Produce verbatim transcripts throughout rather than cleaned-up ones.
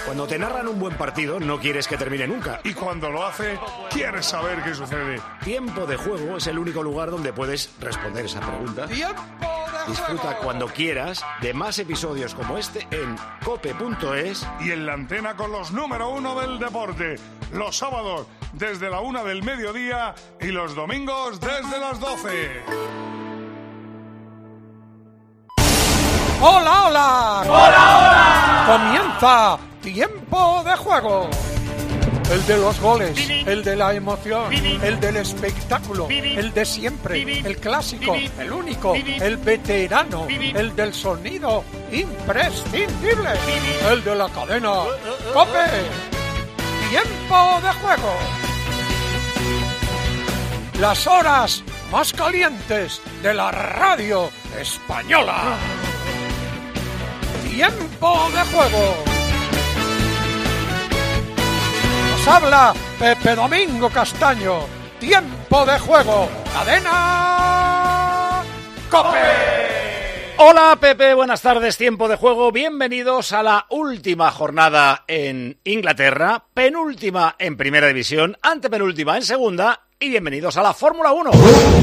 Cuando te narran un buen partido, no quieres que termine nunca. Y cuando lo hace, quieres saber qué sucede. Tiempo de Juego es el único lugar donde puedes responder esa pregunta. ¡Tiempo de Disfruta juego! cuando quieras de más episodios como este en cope punto es. Y en la antena con los número uno del deporte. Los sábados desde la una del mediodía y los domingos desde las doce. ¡Hola, hola! ¡Hola, hola! Comienza Tiempo de Juego. El de los goles, el de la emoción, el del espectáculo, el de siempre, el clásico, el único, el veterano, el del sonido imprescindible, el de la cadena COPE. Tiempo de Juego. Las horas más calientes de la radio española. Tiempo de Juego. Nos habla Pepe Domingo Castaño. Tiempo de Juego. Cadena COPE. Hola Pepe, buenas tardes, Tiempo de Juego. Bienvenidos a la última jornada en Inglaterra, penúltima en Primera División, antepenúltima en Segunda y bienvenidos a la Fórmula uno.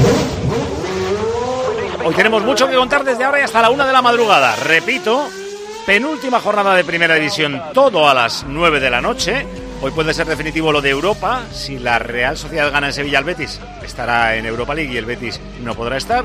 Hoy tenemos mucho que contar desde ahora y hasta la una de la madrugada. Repito, penúltima jornada de Primera División, todo a las nueve de la noche. Hoy puede ser definitivo lo de Europa. Si la Real Sociedad gana en Sevilla al Betis, estará en Europa League y el Betis no podrá estar.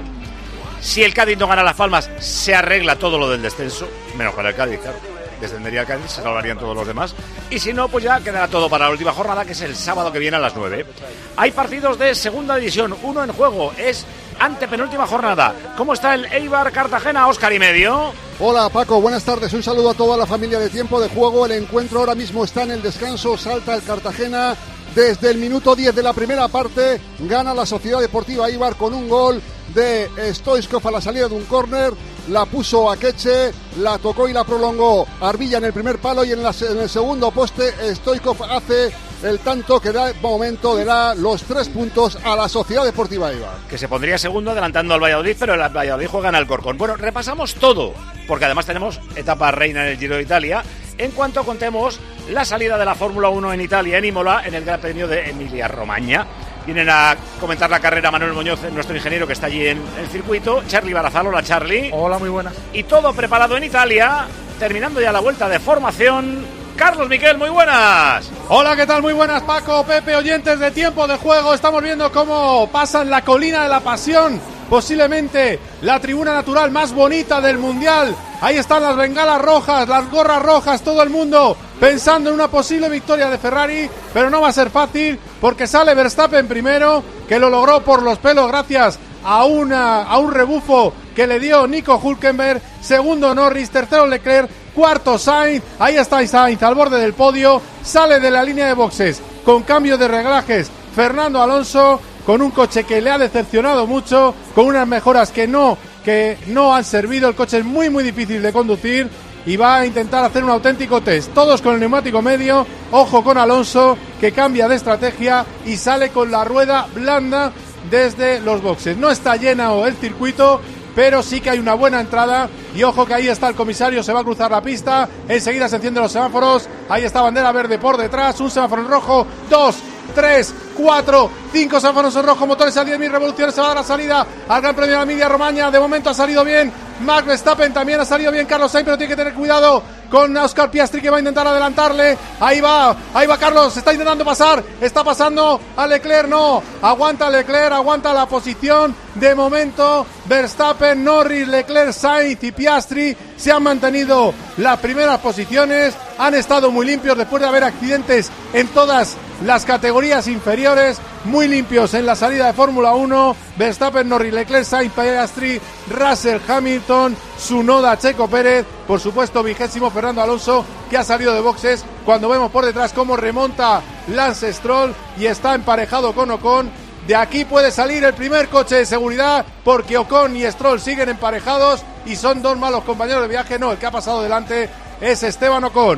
Si el Cádiz no gana Las Palmas, se arregla todo lo del descenso, menos para el Cádiz, claro. Descendería el Cádiz, se salvarían todos los demás. Y si no, pues ya quedará todo para la última jornada, que es el sábado que viene a las nueve. Hay partidos de Segunda División, uno en juego, es antepenúltima jornada. ¿Cómo está el Eibar Cartagena, Óscar y medio? Hola Paco, buenas tardes, un saludo a toda la familia de Tiempo de Juego. El encuentro ahora mismo está en el descanso, salta el Cartagena. Desde el minuto diez de la primera parte gana la Sociedad Deportiva Eibar con un gol de Stoichkov a la salida de un córner. La puso a Queche, la tocó y la prolongó Arbilla en el primer palo y en, la, en el segundo poste Stoichkov hace el tanto que da momento de la, los tres puntos a la Sociedad Deportiva Eibar. Que se pondría segundo adelantando al Valladolid, pero el Valladolid juega en Alcorcón. Bueno, repasamos todo, porque además tenemos etapa reina en el Giro de Italia. En cuanto contemos la salida de la Fórmula uno en Italia, en Imola, en el Gran Premio de Emilia-Romagna. Vienen a comentar la carrera Manuel Muñoz, nuestro ingeniero que está allí en el circuito. Charly Barazal, hola Charly. Hola, muy buenas. Y todo preparado en Italia, terminando ya la vuelta de formación. Carlos Miquel, muy buenas. Hola, ¿qué tal? Muy buenas, Paco, Pepe, oyentes de Tiempo de Juego. Estamos viendo cómo pasan la colina de la pasión, posiblemente la tribuna natural más bonita del Mundial. Ahí están las bengalas rojas, las gorras rojas, todo el mundo pensando en una posible victoria de Ferrari, pero no va a ser fácil porque sale Verstappen primero, que lo logró por los pelos gracias a, una, a un rebufo que le dio Nico Hülkenberg. Segundo Norris, tercero Leclerc, cuarto Sainz. Ahí está Sainz al borde del podio, sale de la línea de boxes con cambio de reglajes Fernando Alonso, con un coche que le ha decepcionado mucho, con unas mejoras que no, que no han servido. El coche es muy muy difícil de conducir y va a intentar hacer un auténtico test. Todos con el neumático medio, ojo con Alonso, que cambia de estrategia y sale con la rueda blanda desde los boxes. No está lleno el circuito, pero sí que hay una buena entrada y ojo que ahí está el comisario, se va a cruzar la pista, enseguida se encienden los semáforos, ahí está bandera verde por detrás, un semáforo en rojo, dos, tres, cuatro, cinco semáforos en rojo, motores a diez mil revoluciones, se va a dar la salida al Gran Premio de Emilia-Romagna. De momento ha salido bien Max Verstappen, también ha salido bien Carlos Sainz, pero tiene que tener cuidado con Oscar Piastri, que va a intentar adelantarle. Ahí va, ahí va Carlos, está intentando pasar, está pasando a Leclerc, no, aguanta Leclerc, aguanta la posición. De momento Verstappen, Norris, Leclerc, Sainz y Piastri se han mantenido las primeras posiciones, han estado muy limpios después de haber accidentes en todas las categorías inferiores, muy limpios en la salida de Fórmula uno. Verstappen, Norris, Leclerc, Sainz, Piastri, Russell, Hamilton, Tsunoda, Checo Pérez, por supuesto vigésimo Fernando Alonso, que ha salido de boxes, cuando vemos por detrás cómo remonta Lance Stroll y está emparejado con Ocon. De aquí puede salir el primer coche de seguridad, porque Ocon y Stroll siguen emparejados y son dos malos compañeros de viaje. No, el que ha pasado delante es Esteban Ocon.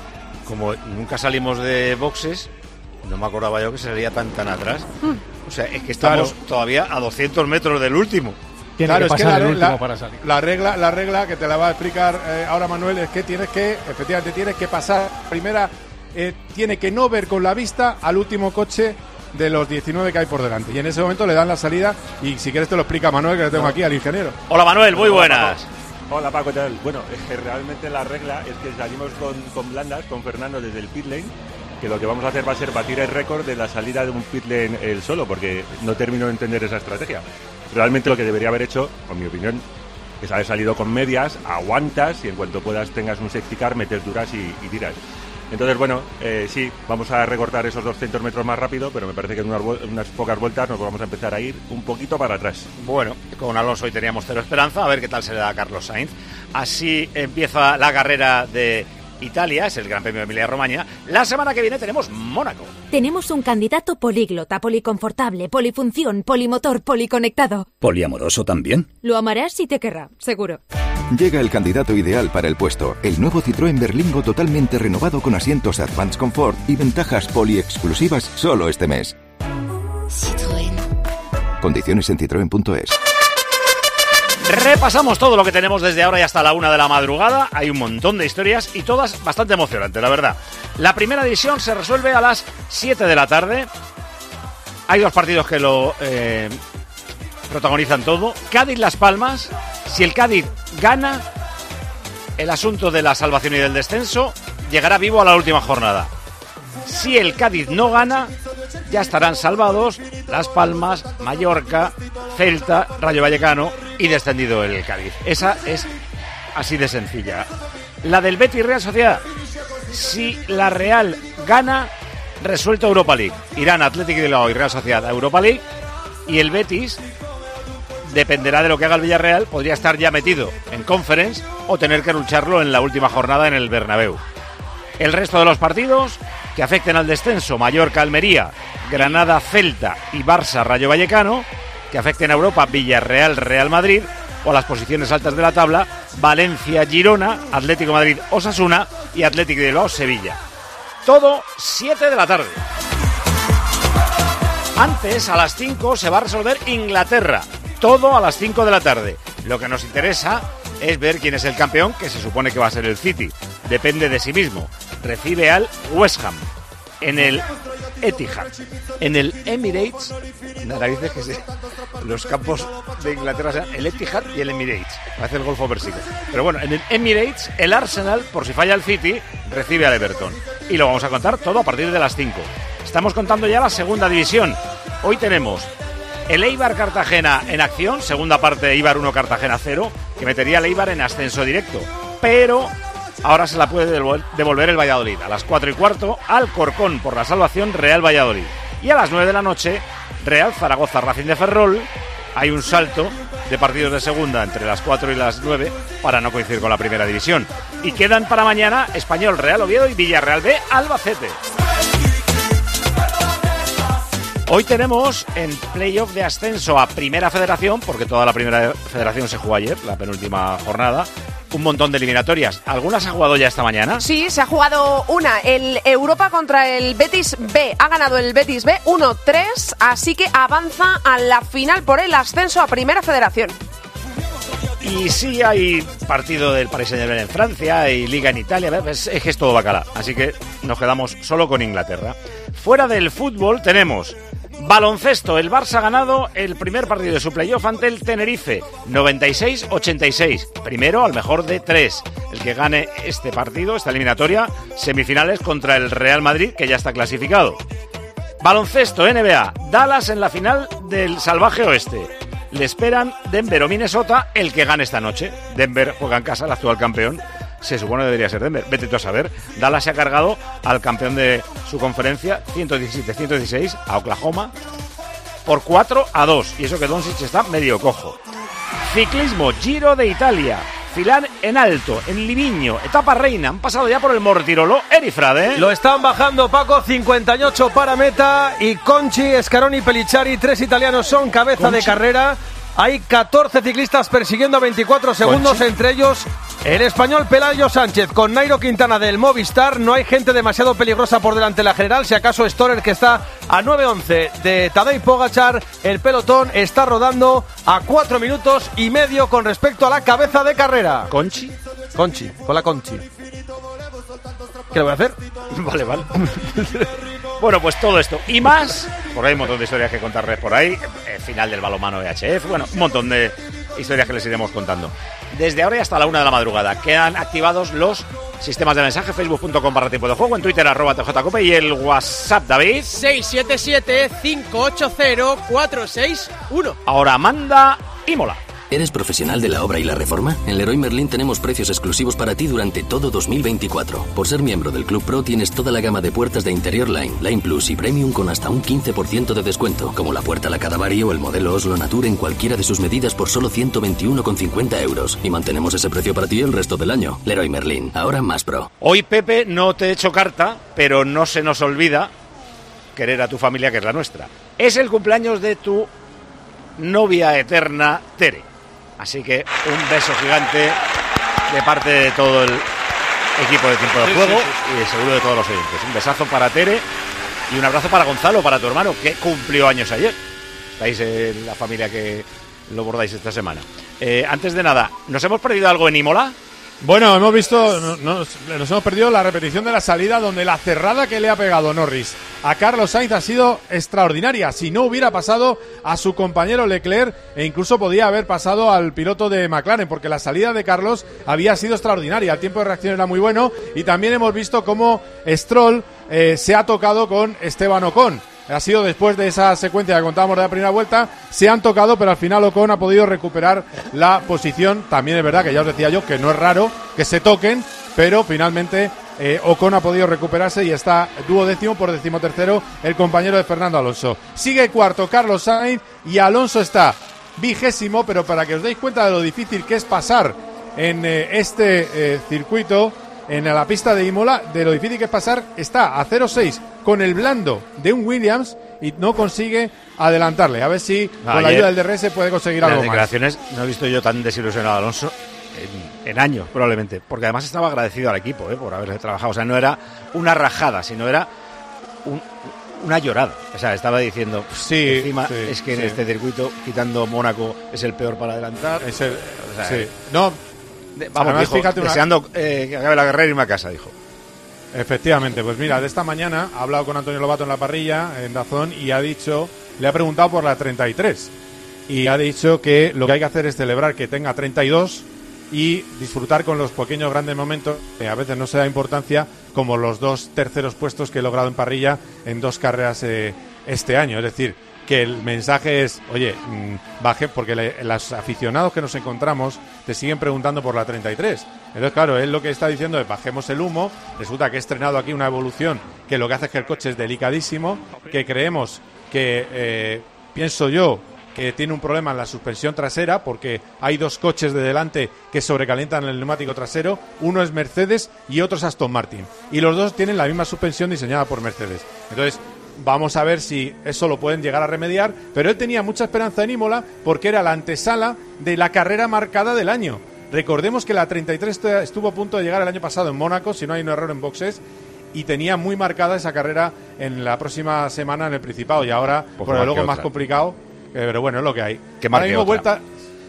Como nunca salimos de boxes, no me acordaba yo que se salía tan tan atrás. O sea, es que estamos claro. todavía a doscientos metros del último. tiene claro, que pasar es que la, el último la, para salir. La regla, la regla que te la va a explicar eh, ahora Manuel es que tienes que, efectivamente, tienes que pasar primera, eh, tiene que no ver con la vista al último coche de los diecinueve que hay por delante. Y en ese momento le dan la salida y si quieres te lo explica Manuel, que le tengo aquí al ingeniero. Hola Manuel, muy buenas. Hola Paco, ¿qué tal? Bueno, es que realmente la regla es que salimos con, con blandas, con Fernando desde el pit lane, que lo que vamos a hacer va a ser batir el récord de la salida de un pit lane él solo, porque no termino de entender esa estrategia. Realmente lo que debería haber hecho, en mi opinión, es haber salido con medias, aguantas y en cuanto puedas tengas un safety car, metes duras y, y tiras. Entonces, bueno, eh, sí, vamos a recortar esos doscientos metros más rápido, pero me parece que en unas, unas pocas vueltas nos vamos a empezar a ir un poquito para atrás. Bueno, con Alonso hoy teníamos cero esperanza, a ver qué tal se le da a Carlos Sainz. Así empieza la carrera de Italia, es el Gran Premio de Emilia-Romagna. La semana que viene tenemos Mónaco. Tenemos un candidato políglota, policonfortable, polifunción, polimotor, policonectado. ¿Poliamoroso también? Lo amarás y te querrá, seguro. Llega el candidato ideal para el puesto, el nuevo Citroën Berlingo totalmente renovado con asientos Advanced Comfort y ventajas poli-exclusivas solo este mes. Citroën. Condiciones en citroen punto es. Repasamos todo lo que tenemos desde ahora y hasta la una de la madrugada. Hay un montón de historias y todas bastante emocionantes, la verdad. La primera división se resuelve a las siete de la tarde. Hay dos partidos que lo eh, protagonizan todo. Cádiz-Las Palmas. Si el Cádiz gana, el asunto de la salvación y del descenso llegará vivo a la última jornada. Si el Cádiz no gana, ya estarán salvados Las Palmas, Mallorca, Celta, Rayo Vallecano y descendido el Cádiz. Esa es así de sencilla. La del Betis Real Sociedad. Si la Real gana, resuelto Europa League. Irán Athletic de Bilbao y Real Sociedad a Europa League. Y el Betis dependerá de lo que haga el Villarreal. Podría estar ya metido en Conference o tener que lucharlo en la última jornada en el Bernabéu. El resto de los partidos que afecten al descenso: Mallorca, Almería, Granada, Celta y Barça, Rayo Vallecano. Que afecten a Europa: Villarreal, Real Madrid. O a las posiciones altas de la tabla: Valencia, Girona, Atlético Madrid, Osasuna y Atlético de Bilbao, Sevilla. Todo siete de la tarde. Antes, a las cinco, se va a resolver Inglaterra. Todo a las cinco de la tarde. Lo que nos interesa es ver quién es el campeón, que se supone que va a ser el City. Depende de sí mismo. Recibe al West Ham en el Etihad. En el Emirates, narices que se, los campos de Inglaterra sean el Etihad y el Emirates. Parece el Golfo Pérsico. Pero bueno, en el Emirates, el Arsenal, por si falla el City, recibe al Everton. Y lo vamos a contar todo a partir de las cinco. Estamos contando ya la segunda división. Hoy tenemos el Eibar Cartagena en acción, segunda parte de Eibar uno Cartagena cero, que metería al Eibar en ascenso directo. Pero ahora se la puede devolver el Valladolid. A las cuatro y cuarto, Alcorcón por la salvación, Real Valladolid. Y a las nueve de la noche, Real Zaragoza, Racing de Ferrol. Hay un salto de partidos de segunda entre las cuatro y las nueve para no coincidir con la primera división. Y quedan para mañana Español, Real Oviedo y Villarreal B, Albacete. Hoy tenemos en playoff de ascenso a Primera Federación, porque toda la Primera Federación se jugó ayer, la penúltima jornada, un montón de eliminatorias. ¿Algunas ha jugado ya esta mañana? Sí, se ha jugado una, el Europa contra el Betis B. Ha ganado el Betis B uno tres, así que avanza a la final por el ascenso a Primera Federación. Y sí hay partido del Paris Saint-Germain en Francia y Liga en Italia, es, es que es todo bacala, así que nos quedamos solo con Inglaterra. Fuera del fútbol tenemos baloncesto. El Barça ha ganado el primer partido de su playoff ante el Tenerife, noventa y seis ochenta y seis. Primero al mejor de tres. El que gane este partido, esta eliminatoria, semifinales contra el Real Madrid, que ya está clasificado. Baloncesto, N B A. Dallas en la final del Salvaje Oeste. Le esperan Denver o Minnesota, el que gane esta noche. Denver juega en casa, el actual campeón. Se supone que debería ser Denver. Vete tú a saber. Dallas se ha cargado al campeón de su conferencia, ciento diecisiete ciento dieciséis, a Oklahoma, por cuatro a dos. Y eso que Doncic está medio cojo. Ciclismo, Giro de Italia. Filán en alto, en Livigno, etapa reina. Han pasado ya por el Mortirolo. Erifrade. Lo están bajando, Paco. cincuenta y ocho para meta. Y Conchi, Scaroni, Pellicciari, tres italianos son cabeza Conchi de carrera. Hay catorce ciclistas persiguiendo a veinticuatro segundos, Conchi. Entre ellos El español Pelayo Sánchez con Nairo Quintana del Movistar. No hay gente demasiado peligrosa por delante de la general. Si acaso Storer, que está a nueve once de Tadej Pogačar. El pelotón está rodando a cuatro minutos y medio con respecto a la cabeza de carrera. ¿Conchi? Conchi, con la Conchi. ¿Qué le voy a hacer? Vale, vale. Bueno, pues todo esto y más, porque hay un montón de historias que contarles por ahí. El final del balonmano E H F, bueno, un montón de historias que les iremos contando. Desde ahora y hasta la una de la madrugada quedan activados los sistemas de mensaje, facebook punto com barra tiempo de juego, en Twitter arroba T J Cope y el WhatsApp, David. seis siete siete, cinco ocho cero, cuatro seis uno. Ahora manda Imola. ¿Eres profesional de la obra y la reforma? En Leroy Merlin tenemos precios exclusivos para ti durante todo dos mil veinticuatro. Por ser miembro del Club Pro tienes toda la gama de puertas de Interior Line, Line Plus y Premium con hasta un quince por ciento de descuento, como la puerta La Cadavari o el modelo Oslo Nature en cualquiera de sus medidas por solo ciento veintiuno con cincuenta euros. Y mantenemos ese precio para ti el resto del año. Leroy Merlin, ahora más pro. Hoy, Pepe, no te he hecho carta, pero no se nos olvida querer a tu familia, que es la nuestra. Es el cumpleaños de tu novia eterna, Tere. Así que un beso gigante de parte de todo el equipo de Tiempo de sí, Juego sí, sí, sí. y seguro de todos los oyentes. Un besazo para Tere y un abrazo para Gonzalo, para tu hermano, que cumplió años ayer. Estáis en la familia que lo bordáis esta semana. Eh, antes de nada, ¿nos hemos perdido algo en Imola? Bueno, hemos visto, nos, nos hemos perdido la repetición de la salida donde la cerrada que le ha pegado Norris a Carlos Sainz ha sido extraordinaria. Si no hubiera pasado a su compañero Leclerc e incluso podía haber pasado al piloto de McLaren, porque la salida de Carlos había sido extraordinaria. El tiempo de reacción era muy bueno y también hemos visto cómo Stroll eh, se ha tocado con Esteban Ocon. Ha sido después de esa secuencia que contábamos de la primera vuelta, se han tocado, pero al final Ocon ha podido recuperar la posición. También es verdad que ya os decía yo que no es raro que se toquen, pero finalmente eh, Ocon ha podido recuperarse y está duodécimo por decimotercero el compañero de Fernando Alonso. Sigue cuarto Carlos Sainz y Alonso está vigésimo, pero para que os deis cuenta de lo difícil que es pasar en eh, este eh, circuito, en la pista de Imola, de lo difícil que es pasar, está a cero seis con el blando de un Williams y no consigue adelantarle. A ver si no, con la ayuda del D R S puede conseguir algo más. Las declaraciones no he visto yo tan desilusionado a Alonso en, en años, probablemente, porque además estaba agradecido al equipo eh, por haber trabajado. O sea, no era una rajada, sino era un, una llorada. O sea, estaba diciendo, sí, encima sí, es que sí. en este circuito, quitando Mónaco, es el peor para adelantar. Es el, o sea, sí. No, vamos, además, dijo, fíjate una... deseando eh, que acabe la carrera y irme a casa, dijo. Efectivamente, pues mira, de esta mañana ha hablado con Antonio Lobato en la parrilla, en Dazón, y ha dicho, le ha preguntado por la treinta y tres. Y ha dicho que lo que hay que hacer es celebrar que tenga treinta y dos y disfrutar con los pequeños grandes momentos, que a veces no se da importancia, como los dos terceros puestos que he logrado en parrilla en dos carreras eh, este año. Es decir, que el mensaje es, oye, mmm, baje, porque le, los aficionados que nos encontramos te siguen preguntando por la treinta y tres. Entonces, claro, él lo que está diciendo es bajemos el humo. Resulta que he estrenado aquí una evolución que lo que hace es que el coche es delicadísimo, que creemos que, eh, pienso yo, que tiene un problema en la suspensión trasera, porque hay dos coches de delante que sobrecalientan el neumático trasero. Uno es Mercedes y otro es Aston Martin. Y los dos tienen la misma suspensión diseñada por Mercedes. Entonces, vamos a ver si eso lo pueden llegar a remediar, pero él tenía mucha esperanza en Imola porque era la antesala de la carrera marcada del año. Recordemos que la treinta y tres estuvo a punto de llegar el año pasado en Mónaco, si no hay un error en boxes, y tenía muy marcada esa carrera en la próxima semana en el Principado, y ahora, pues por el luego más complicado, eh, pero bueno, es lo que hay. Que marque otra. Vuelta...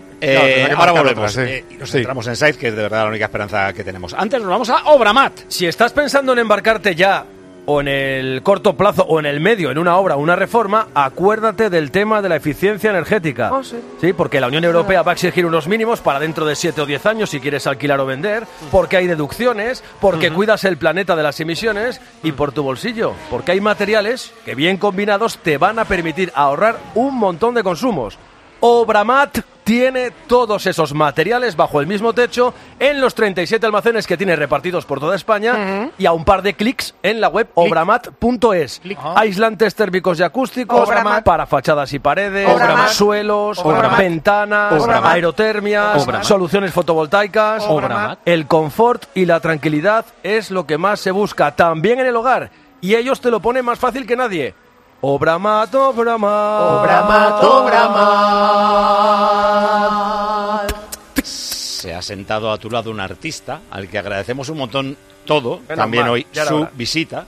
Eh, claro, ahora volvemos otra, sí. eh, y nos sí. centramos en Sainz, que es de verdad la única esperanza que tenemos. Antes nos vamos a Obramat. Si estás pensando en embarcarte ya, o en el corto plazo o en el medio, en una obra o una reforma, acuérdate del tema de la eficiencia energética. Oh, sí. Sí, porque la Unión Europea va a exigir unos mínimos para dentro de siete o diez años si quieres alquilar o vender, porque hay deducciones, porque uh-huh. cuidas el planeta de las emisiones y por tu bolsillo, porque hay materiales que bien combinados te van a permitir ahorrar un montón de consumos. Obramat tiene todos esos materiales bajo el mismo techo en los treinta y siete almacenes que tiene repartidos por toda España uh-huh. y a un par de clics en la web obramat punto es. Uh-huh. Aislantes térmicos y acústicos Obramat. Para fachadas y paredes, Obramat. Suelos, Obramat. Ventanas, Obramat. Aerotermias, Obramat. Soluciones fotovoltaicas. Obramat. El confort y la tranquilidad es lo que más se busca también en el hogar y ellos te lo ponen más fácil que nadie. Obramat, Obramat, Obramat, Obramat. se ha sentado a tu lado un artista al que agradecemos un montón todo, Menos también mal, hoy ya era su hora. visita,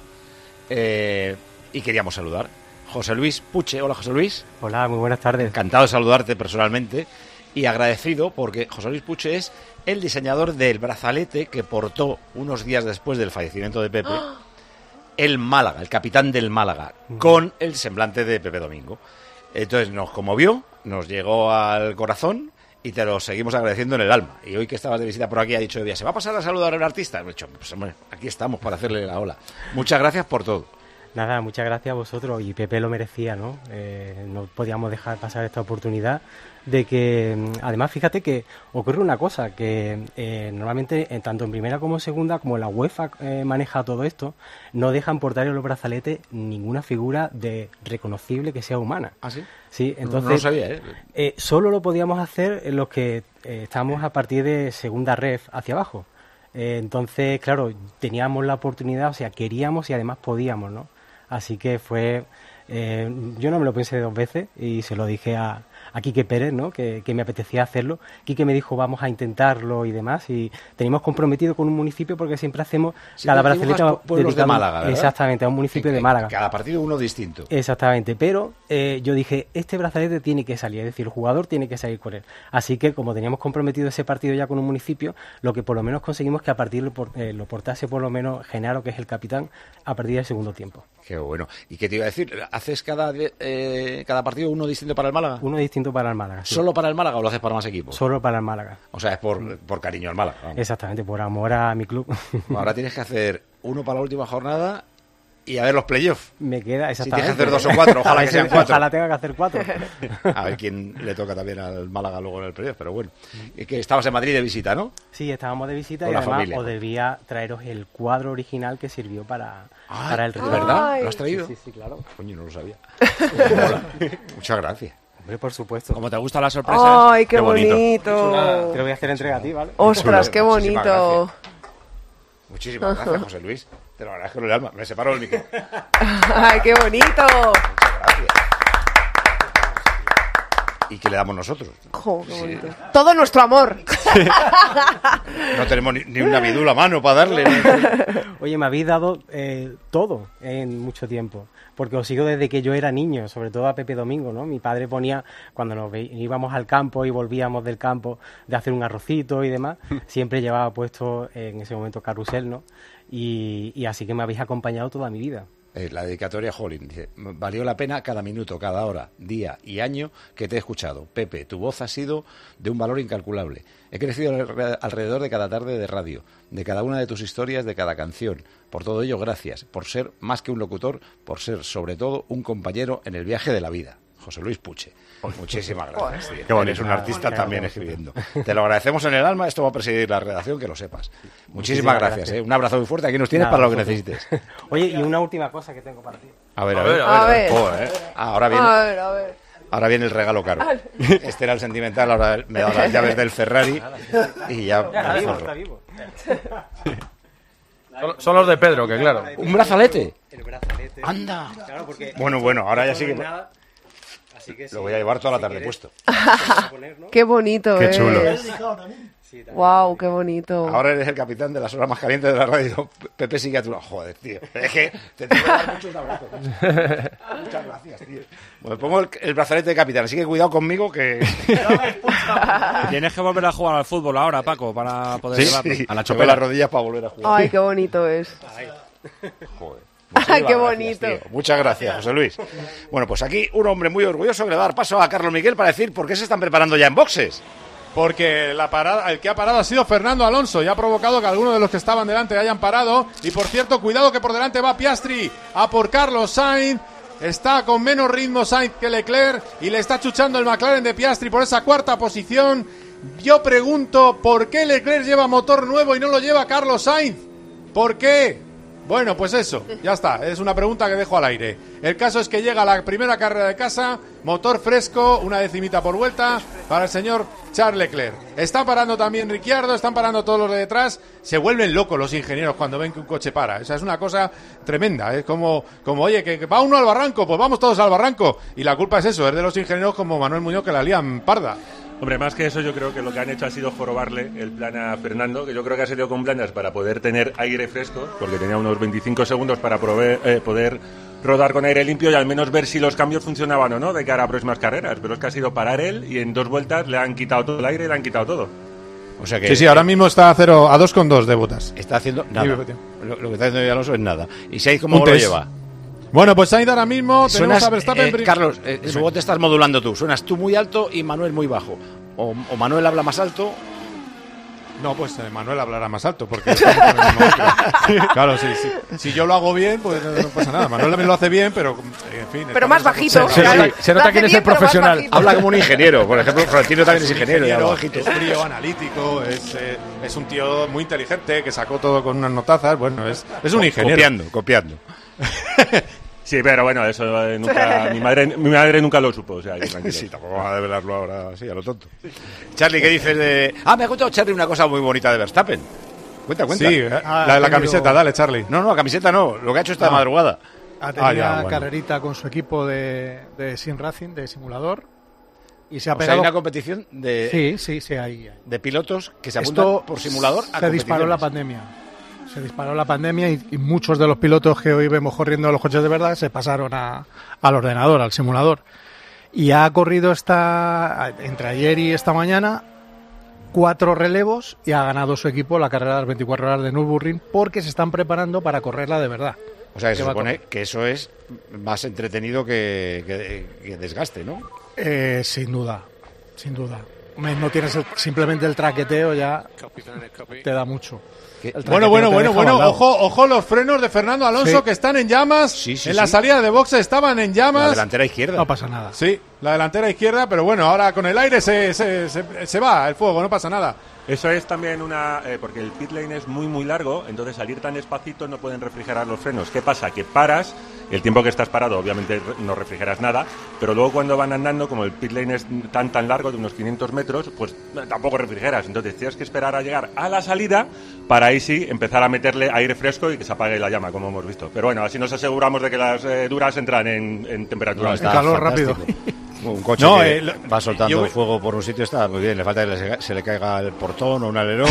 eh, y queríamos saludar. José Luis Puche. Hola, José Luis. Hola, muy buenas tardes. Encantado de saludarte personalmente y agradecido porque José Luis Puche es el diseñador del brazalete que portó unos días después del fallecimiento de Pepe el Málaga, el capitán del Málaga, con el semblante de Pepe Domingo. Entonces nos conmovió, nos llegó al corazón y te lo seguimos agradeciendo en el alma. Y hoy que estabas de visita por aquí ha dicho, ¿se va a pasar a saludar al artista? He dicho, pues hombre, aquí estamos para hacerle la ola. Muchas gracias por todo. Nada, muchas gracias a vosotros, y Pepe lo merecía, ¿no? Eh, no podíamos dejar pasar esta oportunidad de que, además, fíjate que ocurre una cosa, que eh, normalmente, eh, tanto en primera como en segunda, como la UEFA eh, maneja todo esto, no dejan portar en los brazaletes ninguna figura de reconocible que sea humana. ¿Ah, sí? Sí, entonces... No lo sabía, ¿eh? eh solo lo podíamos hacer en los que eh, estamos a partir de segunda ref hacia abajo. Eh, entonces, claro, teníamos la oportunidad, o sea, queríamos y además podíamos, ¿no? Así que fue, eh, yo no me lo pensé dos veces y se lo dije a, a Quique Pérez, ¿no? Que, que me apetecía hacerlo. Quique me dijo, vamos a intentarlo y demás, y teníamos comprometido con un municipio porque siempre hacemos Sí, cada dibujas brazalete pueblos de Málaga, ¿verdad? Exactamente, a un municipio En- de en Málaga. Cada partido uno distinto. Exactamente, pero eh, yo dije, este brazalete tiene que salir, es decir, el jugador tiene que salir con él. Así que, como teníamos comprometido ese partido ya con un municipio, lo que por lo menos conseguimos que a partir lo, por- eh, lo portase por lo menos Genaro, que es el capitán, a partir del segundo tiempo. Qué bueno. ¿Y qué te iba a decir? ¿Haces cada, de- eh, cada partido uno distinto para el Málaga? Uno distinto para el Málaga. sí. ¿Solo para el Málaga o lo haces para más equipos? Solo para el Málaga. O sea, es por, por cariño al Málaga. vamos. Exactamente, por amor a mi club. Ahora tienes que hacer uno para la última jornada y a ver los playoffs. Me queda Si exactamente. tienes que hacer dos o cuatro, ojalá A que ver, sean cuatro. Ojalá tenga que hacer cuatro. A ver quién le toca también al Málaga luego en el playoff, pero bueno. Y que estabas en Madrid de visita, ¿no? Sí, estábamos de visita Con y la además familia. os debía traeros el cuadro original que sirvió para, Ay, para el ¿de retrato. verdad? ¿Lo has traído? Sí, sí, sí, claro. Coño, no lo sabía. Mola. Muchas gracias. Hombre, por supuesto. ¿Cómo te gustan las sorpresas? ¡Ay, qué, bonito! Te lo voy a hacer entrega a ti, ¿vale? ¡Ostras, qué Muchísimas bonito! Muchísimas gracias, José Luis. Te lo agradezco en el alma. Me separo del micro. ¡Ay, qué bonito! ¿Y qué le damos nosotros? Jo, qué Sí. bonito. Todo nuestro amor. No tenemos ni, ni una vidula a mano para darle. ¿no? Oye, me habéis dado eh, todo en mucho tiempo, porque os sigo desde que yo era niño, sobre todo a Pepe Domingo, ¿no? Mi padre ponía, cuando nos ve- íbamos al campo y volvíamos del campo de hacer un arrocito y demás, siempre llevaba puesto en ese momento carrusel, ¿no? Y, y así que me habéis acompañado toda mi vida. Eh, la dedicatoria Jolín dice, valió la pena cada minuto, cada hora, día y año que te he escuchado. Pepe, tu voz ha sido de un valor incalculable. He crecido alre- alrededor de cada tarde de radio, de cada una de tus historias, de cada canción. Por todo ello, gracias, por ser más que un locutor, por ser sobre todo un compañero en el viaje de la vida. José Luis Puche. Muchísimas gracias. tío. Qué bonito. Eres un artista Qué también bonito. escribiendo. Te lo agradecemos en el alma. Esto va a presidir la redacción, que lo sepas. Muchísimas gracias. gracias. ¿eh? Un abrazo muy fuerte. Aquí nos tienes Nada, para lo que vosotros. necesites. Oye, y una última cosa que tengo para ti. A ver, a A ver. ver, A ver. Joder, ¿eh? Ah, ahora viene, A ver, a ver. ahora viene el regalo caro. Este era el sentimental, ahora me da las llaves del Ferrari y ya Está me vivo, forro. está vivo. Son, son los de Pedro, que claro. ¿Un brazalete? El brazalete. ¡Anda! Claro, porque Bueno, bueno, ahora ya sí que... nada, así que Lo sí, voy a llevar toda la si tarde quieres, puesto. poner, ¿no? ¡Qué bonito Qué es! chulo. Sí, también. ¡Wow, qué bonito! Ahora eres el capitán de las horas más calientes de la radio. Pepe sigue a tu lado. Joder, tío. Es que te tengo que dar muchos abrazos. Muchas gracias, tío. Bueno, pongo el, el brazalete de capitán, así que cuidado conmigo que... Tienes que volver a jugar al fútbol ahora, Paco, para poder Sí, llevarlo. sí. A la Tengo chopera. las rodillas para volver a jugar. ¡Ay, qué bonito es! Joder. ¡Ay, Muchísimas qué gracias, bonito! tío. Muchas gracias, José Luis. Bueno, pues aquí un hombre muy orgulloso que le va a dar paso a Carlos Miguel para decir por qué se están preparando ya en boxes. Porque la parada, el que ha parado ha sido Fernando Alonso y ha provocado que algunos de los que estaban delante hayan parado. Y por cierto, cuidado que por delante va Piastri a por Carlos Sainz. Está con menos ritmo Sainz que Leclerc y le está chuchando el McLaren de Piastri por esa cuarta posición. Yo pregunto, ¿por qué Leclerc lleva motor nuevo y no lo lleva Carlos Sainz? ¿Por qué? Bueno, pues eso, ya está, es una pregunta que dejo al aire. El caso es que llega la primera carrera de casa, motor fresco, una decimita por vuelta para el señor Charles Leclerc. Está parando también Ricciardo, están parando todos los de detrás. Se vuelven locos los ingenieros cuando ven que un coche para. O sea, es una cosa tremenda. Es como, como oye, que, que va uno al barranco, pues vamos todos al barranco. Y la culpa es eso, es de los ingenieros como Manuel Muñoz que la lían parda. Hombre, más que eso, yo creo que lo que han hecho ha sido jorobarle el plan a Fernando, que yo creo que ha salido con blandas para poder tener aire fresco, porque tenía unos veinticinco segundos para proveer, eh, poder rodar con aire limpio y al menos ver si los cambios funcionaban o no de cara a próximas carreras. Pero es que ha sido parar él y en dos vueltas le han quitado todo el aire y le han quitado todo. O sea que sí, sí, ahora mismo está a cero a dos con dos de botas. Está haciendo nada. Lo, lo que está haciendo Alonso es nada. ¿Y Sainz cómo lo lleva? Bueno, pues Sainz ahora mismo tenemos a Verstappen. Eh, Carlos, eh, supongo te estás modulando tú. Suenas tú muy alto y Manuel muy bajo. O, o Manuel habla más alto. No, pues eh, Manuel hablará más alto, porque claro, sí, sí. Si yo lo hago bien, pues no, no pasa nada. Manuel también lo hace bien, pero en fin. Pero más bajito. Se, claro, se, se nota quién es el profesional. Habla como un ingeniero. Por ejemplo, Florentino también es ingeniero. ingeniero es frío, analítico, es, eh, es un tío muy inteligente que sacó todo con unas notazas. Bueno, es, es un ingeniero. Copiando, copiando. Sí, pero bueno, eso eh, nunca, mi madre mi madre nunca lo supo, o sea, que tranquilo. Sí, tampoco vamos a develarlo ahora así, a lo tonto. Charlie, ¿qué dices de...? Ah, me ha contado Charlie una cosa muy bonita de Verstappen. Cuenta, cuenta. Sí, ah, la de la camiseta, tenido... dale, Charlie. No, no, la camiseta no, lo que ha hecho esta ah. madrugada. Ha tenido ah, ya, una bueno. carrerita con su equipo de, de Sim Racing, de simulador. Y se ha o pegado... sea, hay una competición de... Sí, sí, sí, hay. De pilotos que se apuntan Esto por simulador a se disparó la pandemia. Se disparó la pandemia y, y muchos de los pilotos que hoy vemos corriendo los coches de verdad se pasaron a, al ordenador, al simulador. Y ha corrido esta, entre ayer y esta mañana cuatro relevos y ha ganado su equipo la carrera de las veinticuatro horas de Nürburgring porque se están preparando para correrla de verdad. O sea, que se supone que eso es más entretenido que, que, que desgaste, ¿no? Eh, sin duda, sin duda. No tienes el, simplemente el traqueteo, ya te da mucho. Bueno, bueno, bueno, bueno, ojo, ojo los frenos de Fernando Alonso sí. que están en llamas. Sí, sí, en sí. la salida de boxes estaban en llamas. La delantera izquierda. No pasa nada. Sí, la delantera izquierda, pero bueno, ahora con el aire se, se, se, se va el fuego, no pasa nada. Eso es también una... Eh, porque el pit lane es muy, muy largo, entonces al ir tan despacito no pueden refrigerar los frenos. ¿Qué pasa? Que paras, el tiempo que estás parado obviamente no refrigeras nada, pero luego cuando van andando, como el pit lane es tan, tan largo, de unos quinientos metros, pues tampoco refrigeras. Entonces tienes que esperar a llegar a la salida para ahí sí empezar a meterle aire fresco y que se apague la llama, como hemos visto. Pero bueno, así nos aseguramos de que las eh, duras entran en, en temperatura. No, está en calor rápido. Un coche no, que eh, lo, va soltando yo, fuego por un sitio está muy bien. Le falta que le, se le caiga el portón o un alerón,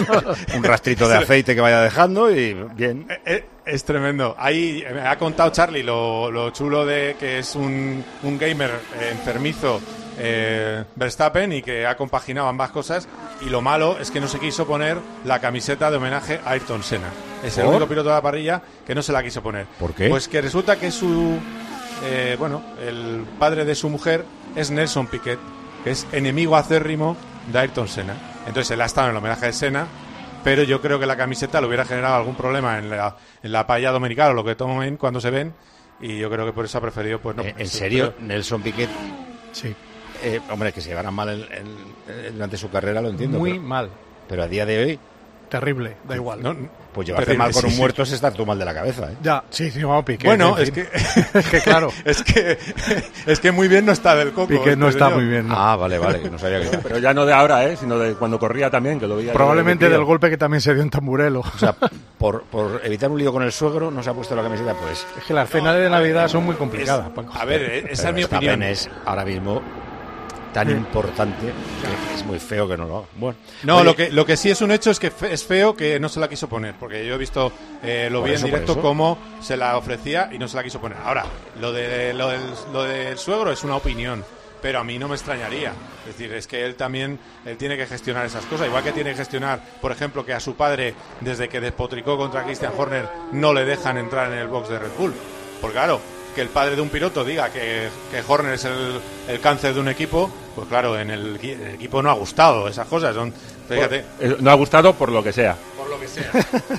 un rastrito de aceite que vaya dejando y bien. Es, es tremendo. Ahí me ha contado Charlie lo, lo chulo de que es un, un gamer eh, enfermizo eh, Verstappen y que ha compaginado ambas cosas. Y lo malo es que no se quiso poner la camiseta de homenaje a Ayrton Senna. Es el ¿Por? único piloto de la parrilla que no se la quiso poner. ¿Por qué? Pues que resulta que su... Eh, bueno, el padre de su mujer es Nelson Piquet, que es enemigo acérrimo de Ayrton Senna. Entonces él ha estado en el homenaje de Senna, pero yo creo que la camiseta le hubiera generado algún problema en la, en la paella dominical o lo que tomen cuando se ven, y yo creo que por eso ha preferido pues no. ¿En serio? Pero... Nelson Piquet. Sí. Eh, hombre, que se llevaran mal el, el, el, durante su carrera, lo entiendo. Muy pero, mal. Pero a día de hoy... Terrible, da igual. No, pues llevarse mal con sí, un sí. muerto es estar tú mal de la cabeza, ¿eh? Ya, sí, sí, vamos, Piquet. Bueno, es que, es que claro, es que es que muy bien no está del coco. Piquet no está señor. muy bien. No. Ah, vale, vale, que no sabía que... Pero ya no de ahora, ¿eh? Sino de cuando corría también, que lo veía. Probablemente del golpe que también se dio en Tamburello. O sea, por, por evitar un lío con el suegro, no se ha puesto la camiseta, pues... Es que las cenas de Navidad son muy complicadas, es, Paco. A ver, esa Pero es mi opinión. es ahora mismo... tan sí. importante que es muy feo que no lo haga. Bueno, no, oye, lo que lo que sí es un hecho es que fe, es feo que no se la quiso poner, porque yo he visto, eh, lo vi en directo cómo se la ofrecía y no se la quiso poner. Ahora, lo de lo del, lo del suegro es una opinión, pero a mí no me extrañaría. Es decir, es que él también él tiene que gestionar esas cosas, igual que tiene que gestionar, por ejemplo, que a su padre, desde que despotricó contra Christian Horner, no le dejan entrar en el box de Red Bull. Porque claro, que el padre de un piloto diga que, que Horner es el, el cáncer de un equipo, pues claro, en el, el equipo no ha gustado esas cosas. Son, fíjate. Por, no ha gustado por lo que sea. Por lo que sea.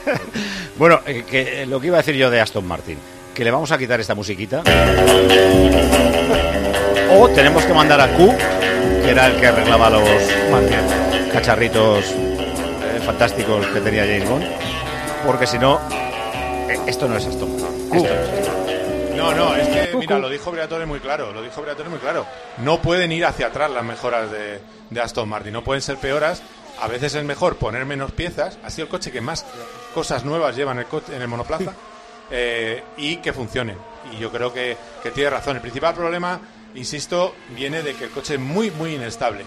Bueno, eh, que, eh, lo que iba a decir yo de Aston Martin, que le vamos a quitar esta musiquita. O tenemos que mandar a Q, que era el que arreglaba los cacharritos eh, fantásticos que tenía James Bond, porque si no, eh, esto no es Aston Martin. Esto no es Aston Martin. No, no, es que, mira, lo dijo Briatore muy claro, lo dijo Briatore muy claro. No pueden ir hacia atrás las mejoras de, de Aston Martin, no pueden ser peoras. A veces es mejor poner menos piezas, ha sido el coche que más cosas nuevas lleva en el, coche, en el monoplaza, eh, y que funcione. Y yo creo que, que tiene razón. El principal problema, insisto, viene de que el coche es muy, muy inestable.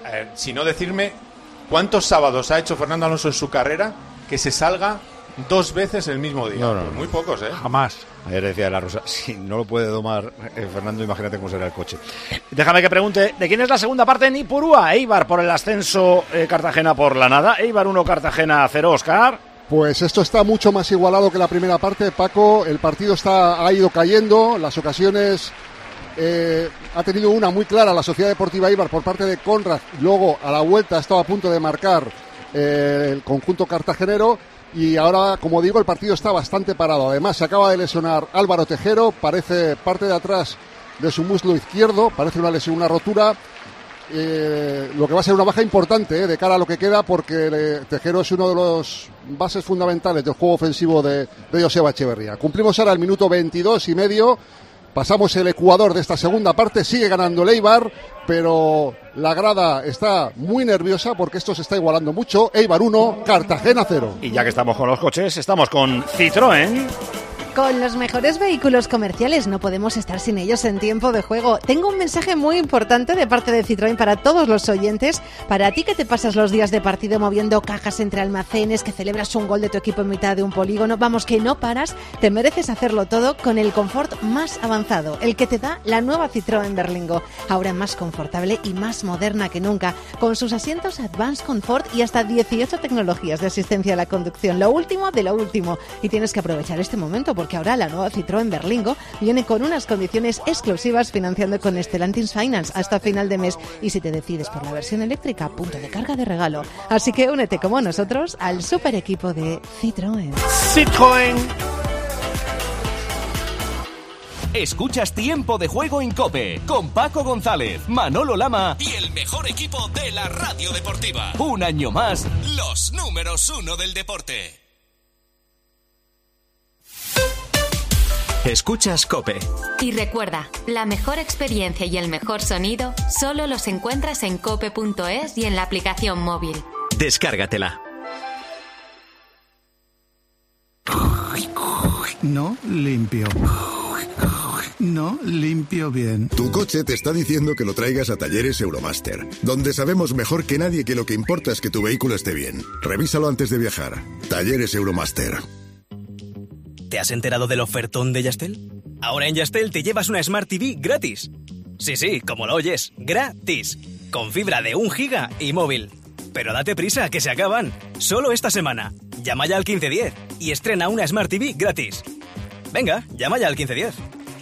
eh, si no decirme cuántos sábados ha hecho Fernando Alonso en su carrera que se salga dos veces el mismo día. No, no, no. Muy pocos, ¿eh? Jamás. Ayer decía la Rosa, si no lo puede domar eh, Fernando, imagínate cómo será el coche. Déjame que pregunte, ¿de quién es la segunda parte en Ipurúa? Eibar por el ascenso, eh, Cartagena por la nada. Eibar uno, Cartagena cero, Oscar. Pues esto está mucho más igualado que la primera parte, Paco. El partido está ha ido cayendo, las ocasiones... Eh, ha tenido una muy clara la Sociedad Deportiva Eibar por parte de Conrad. Luego a la vuelta estaba a punto de marcar eh, el conjunto cartagenero. Y ahora, como digo, el partido está bastante parado. Además, se acaba de lesionar Álvaro Tejero. Parece parte de atrás de su muslo izquierdo. Parece una lesión, una rotura. Eh, lo que va a ser una baja importante eh, de cara a lo que queda, porque eh, Tejero es uno de los bases fundamentales del juego ofensivo de, de Joseba Echeverría. Cumplimos ahora el minuto veintidós y medio. Pasamos el ecuador de esta segunda parte, sigue ganando el Eibar, pero la grada está muy nerviosa porque esto se está igualando mucho. Eibar uno, Cartagena cero. Y ya que estamos con los coches, estamos con Citroën. Con los mejores vehículos comerciales no podemos estar sin ellos en tiempo de juego. Tengo un mensaje muy importante de parte de Citroën para todos los oyentes. Para ti que te pasas los días de partido moviendo cajas entre almacenes, que celebras un gol de tu equipo en mitad de un polígono, vamos, que no paras, te mereces hacerlo todo con el confort más avanzado, el que te da la nueva Citroën Berlingo. Ahora más confortable y más moderna que nunca, con sus asientos Advanced Comfort y hasta dieciocho tecnologías de asistencia a la conducción. Lo último de lo último. Y tienes que aprovechar este momento, porque ahora la nueva Citroën Berlingo viene con unas condiciones exclusivas financiando con Stellantis Finance hasta final de mes, y si te decides por la versión eléctrica, punto de carga de regalo. Así que únete como nosotros al super equipo de Citroën. Citroën. Escuchas Tiempo de Juego en COPE con Paco González, Manolo Lama y el mejor equipo de la radio deportiva. Un año más, los números uno del deporte. Escuchas COPE. Y recuerda, la mejor experiencia y el mejor sonido solo los encuentras en cope punto es y en la aplicación móvil. Descárgatela. No limpio. No limpio bien. Tu coche te está diciendo que lo traigas a Talleres Euromaster, donde sabemos mejor que nadie que lo que importa es que tu vehículo esté bien. Revísalo antes de viajar. Talleres Euromaster. ¿Te has enterado del ofertón de Yastel? Ahora en Yastel te llevas una Smart T V gratis. Sí, sí, como lo oyes, gratis. Con fibra de un giga y móvil. Pero date prisa, que se acaban. Solo esta semana. Llama ya al quince diez y estrena una Smart T V gratis. Venga, llama ya al quince diez.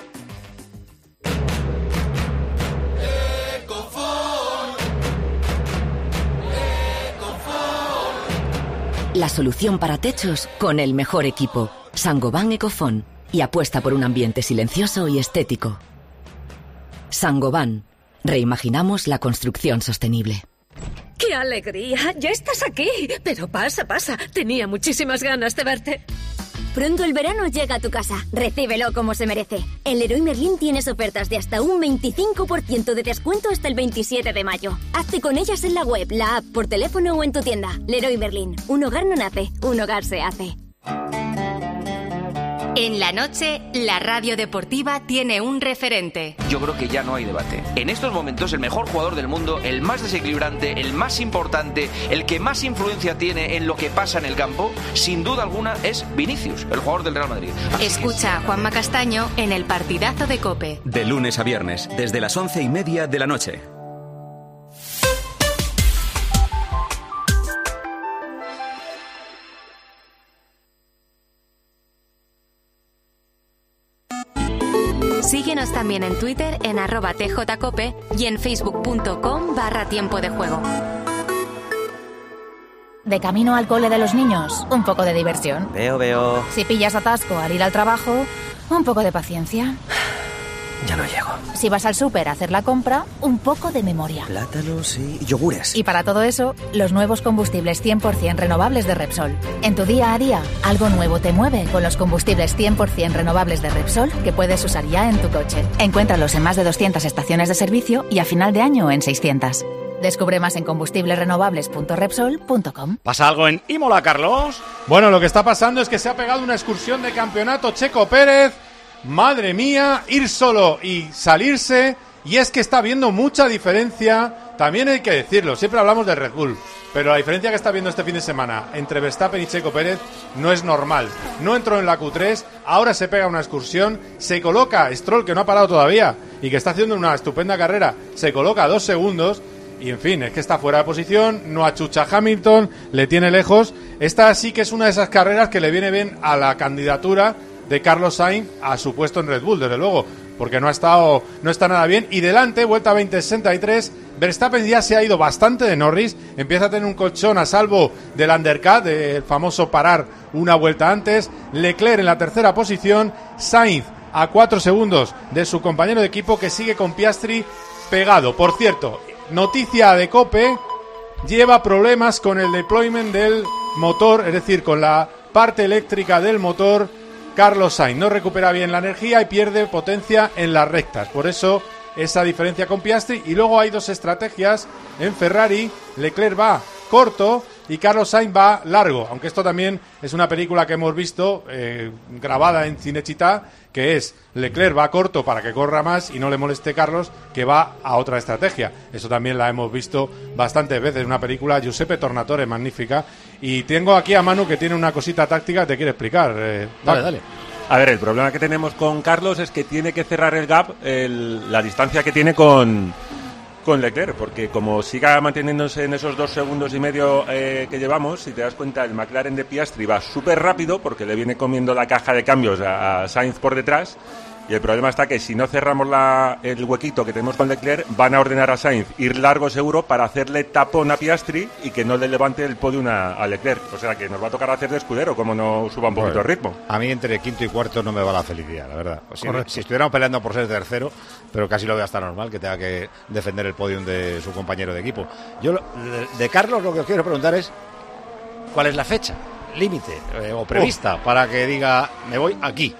La solución para techos con el mejor equipo. Saint-Gobain Ecofon. Y apuesta por un ambiente silencioso y estético. Saint-Gobain. Reimaginamos la construcción sostenible. ¡Qué alegría! ¡Ya estás aquí! Pero pasa, pasa. Tenía muchísimas ganas de verte. Pronto el verano llega a tu casa. Recíbelo como se merece. En Leroy Merlin tienes ofertas de hasta un veinticinco por ciento de descuento hasta el veintisiete de mayo. Hazte con ellas en la web, la app, por teléfono o en tu tienda. Leroy Merlin. Un hogar no nace, un hogar se hace. En la noche, la radio deportiva tiene un referente. Yo creo que ya no hay debate. En estos momentos, el mejor jugador del mundo, el más desequilibrante, el más importante, el que más influencia tiene en lo que pasa en el campo, sin duda alguna, es Vinicius, el jugador del Real Madrid. Así Escucha a Juanma Castaño en el partidazo de COPE. De lunes a viernes, desde las once y media de la noche. Síguenos también en Twitter en arroba tjcope y en facebook.com barra tiempo de juego. De camino al cole de los niños, un poco de diversión. Veo, veo. Si pillas atasco al ir al trabajo, un poco de paciencia. Ya no llego. Si vas al súper a hacer la compra, un poco de memoria. Plátanos y yogures. Y para todo eso, los nuevos combustibles cien por ciento renovables de Repsol. En tu día a día, algo nuevo te mueve con los combustibles cien por ciento renovables de Repsol que puedes usar ya en tu coche. Encuéntralos en más de doscientas estaciones de servicio y a final de año en seiscientas. Descubre más en combustibles renovables punto repsol punto com. ¿Pasa algo en Imola, Carlos? Bueno, lo que está pasando es que se ha pegado una excursión de campeonato Checo Pérez. Madre mía, ir solo y salirse. Y es que está habiendo mucha diferencia también hay que decirlo, siempre hablamos de Red Bull, pero la diferencia que está viendo este fin de semana entre Verstappen y Checo Pérez no es normal. No entró en la Q tres, ahora se pega una excursión, se coloca Stroll, que no ha parado todavía y que está haciendo una estupenda carrera, se coloca a dos segundos y, en fin, es que está fuera de posición, no achucha a Hamilton, le tiene lejos. Esta sí que es una de esas carreras que le viene bien a la candidatura de Carlos Sainz a su puesto en Red Bull, desde luego, porque no ha estado, no está nada bien. Y delante, vuelta veinte sesenta y tres, Verstappen ya se ha ido bastante de Norris, empieza a tener un colchón a salvo del undercut, del famoso parar una vuelta antes. Leclerc en la tercera posición, Sainz a cuatro segundos de su compañero de equipo, que sigue con Piastri pegado. Por cierto, noticia de COPE, lleva problemas con el deployment del motor, es decir, con la parte eléctrica del motor. Carlos Sainz no recupera bien la energía y pierde potencia en las rectas, por eso esa diferencia con Piastri. Y luego hay dos estrategias en Ferrari, Leclerc va corto y Carlos Sainz va largo, aunque esto también es una película que hemos visto eh, grabada en Cinecittà, que es Leclerc va corto para que corra más y no le moleste Carlos, que va a otra estrategia. Eso también la hemos visto bastantes veces en una película, Giuseppe Tornatore, magnífica. Y tengo aquí a Manu, que tiene una cosita táctica que te quiere explicar. Eh, dale, dale. A ver, el problema que tenemos con Carlos es que tiene que cerrar el gap, el, la distancia que tiene con, con Leclerc, porque como siga manteniéndose en esos dos segundos y medio eh, que llevamos, si te das cuenta, el McLaren de Piastri va súper rápido porque le viene comiendo la caja de cambios a, a Sainz por detrás. Y el problema está que si no cerramos la, el huequito que tenemos con Leclerc, van a ordenar a Sainz ir largo seguro para hacerle tapón a Piastri y que no le levante el podium a, a Leclerc. O sea que nos va a tocar hacer de escudero, como no suba un poquito Bueno, el ritmo. A mí entre quinto y cuarto no me va la felicidad, la verdad. O sea, si estuviéramos peleando por ser tercero, pero casi lo veo hasta normal que tenga que defender el podium de su compañero de equipo. Yo lo- de, de Carlos lo que os quiero preguntar es ¿cuál es la fecha límite eh, o prevista Uf. para que diga me voy aquí?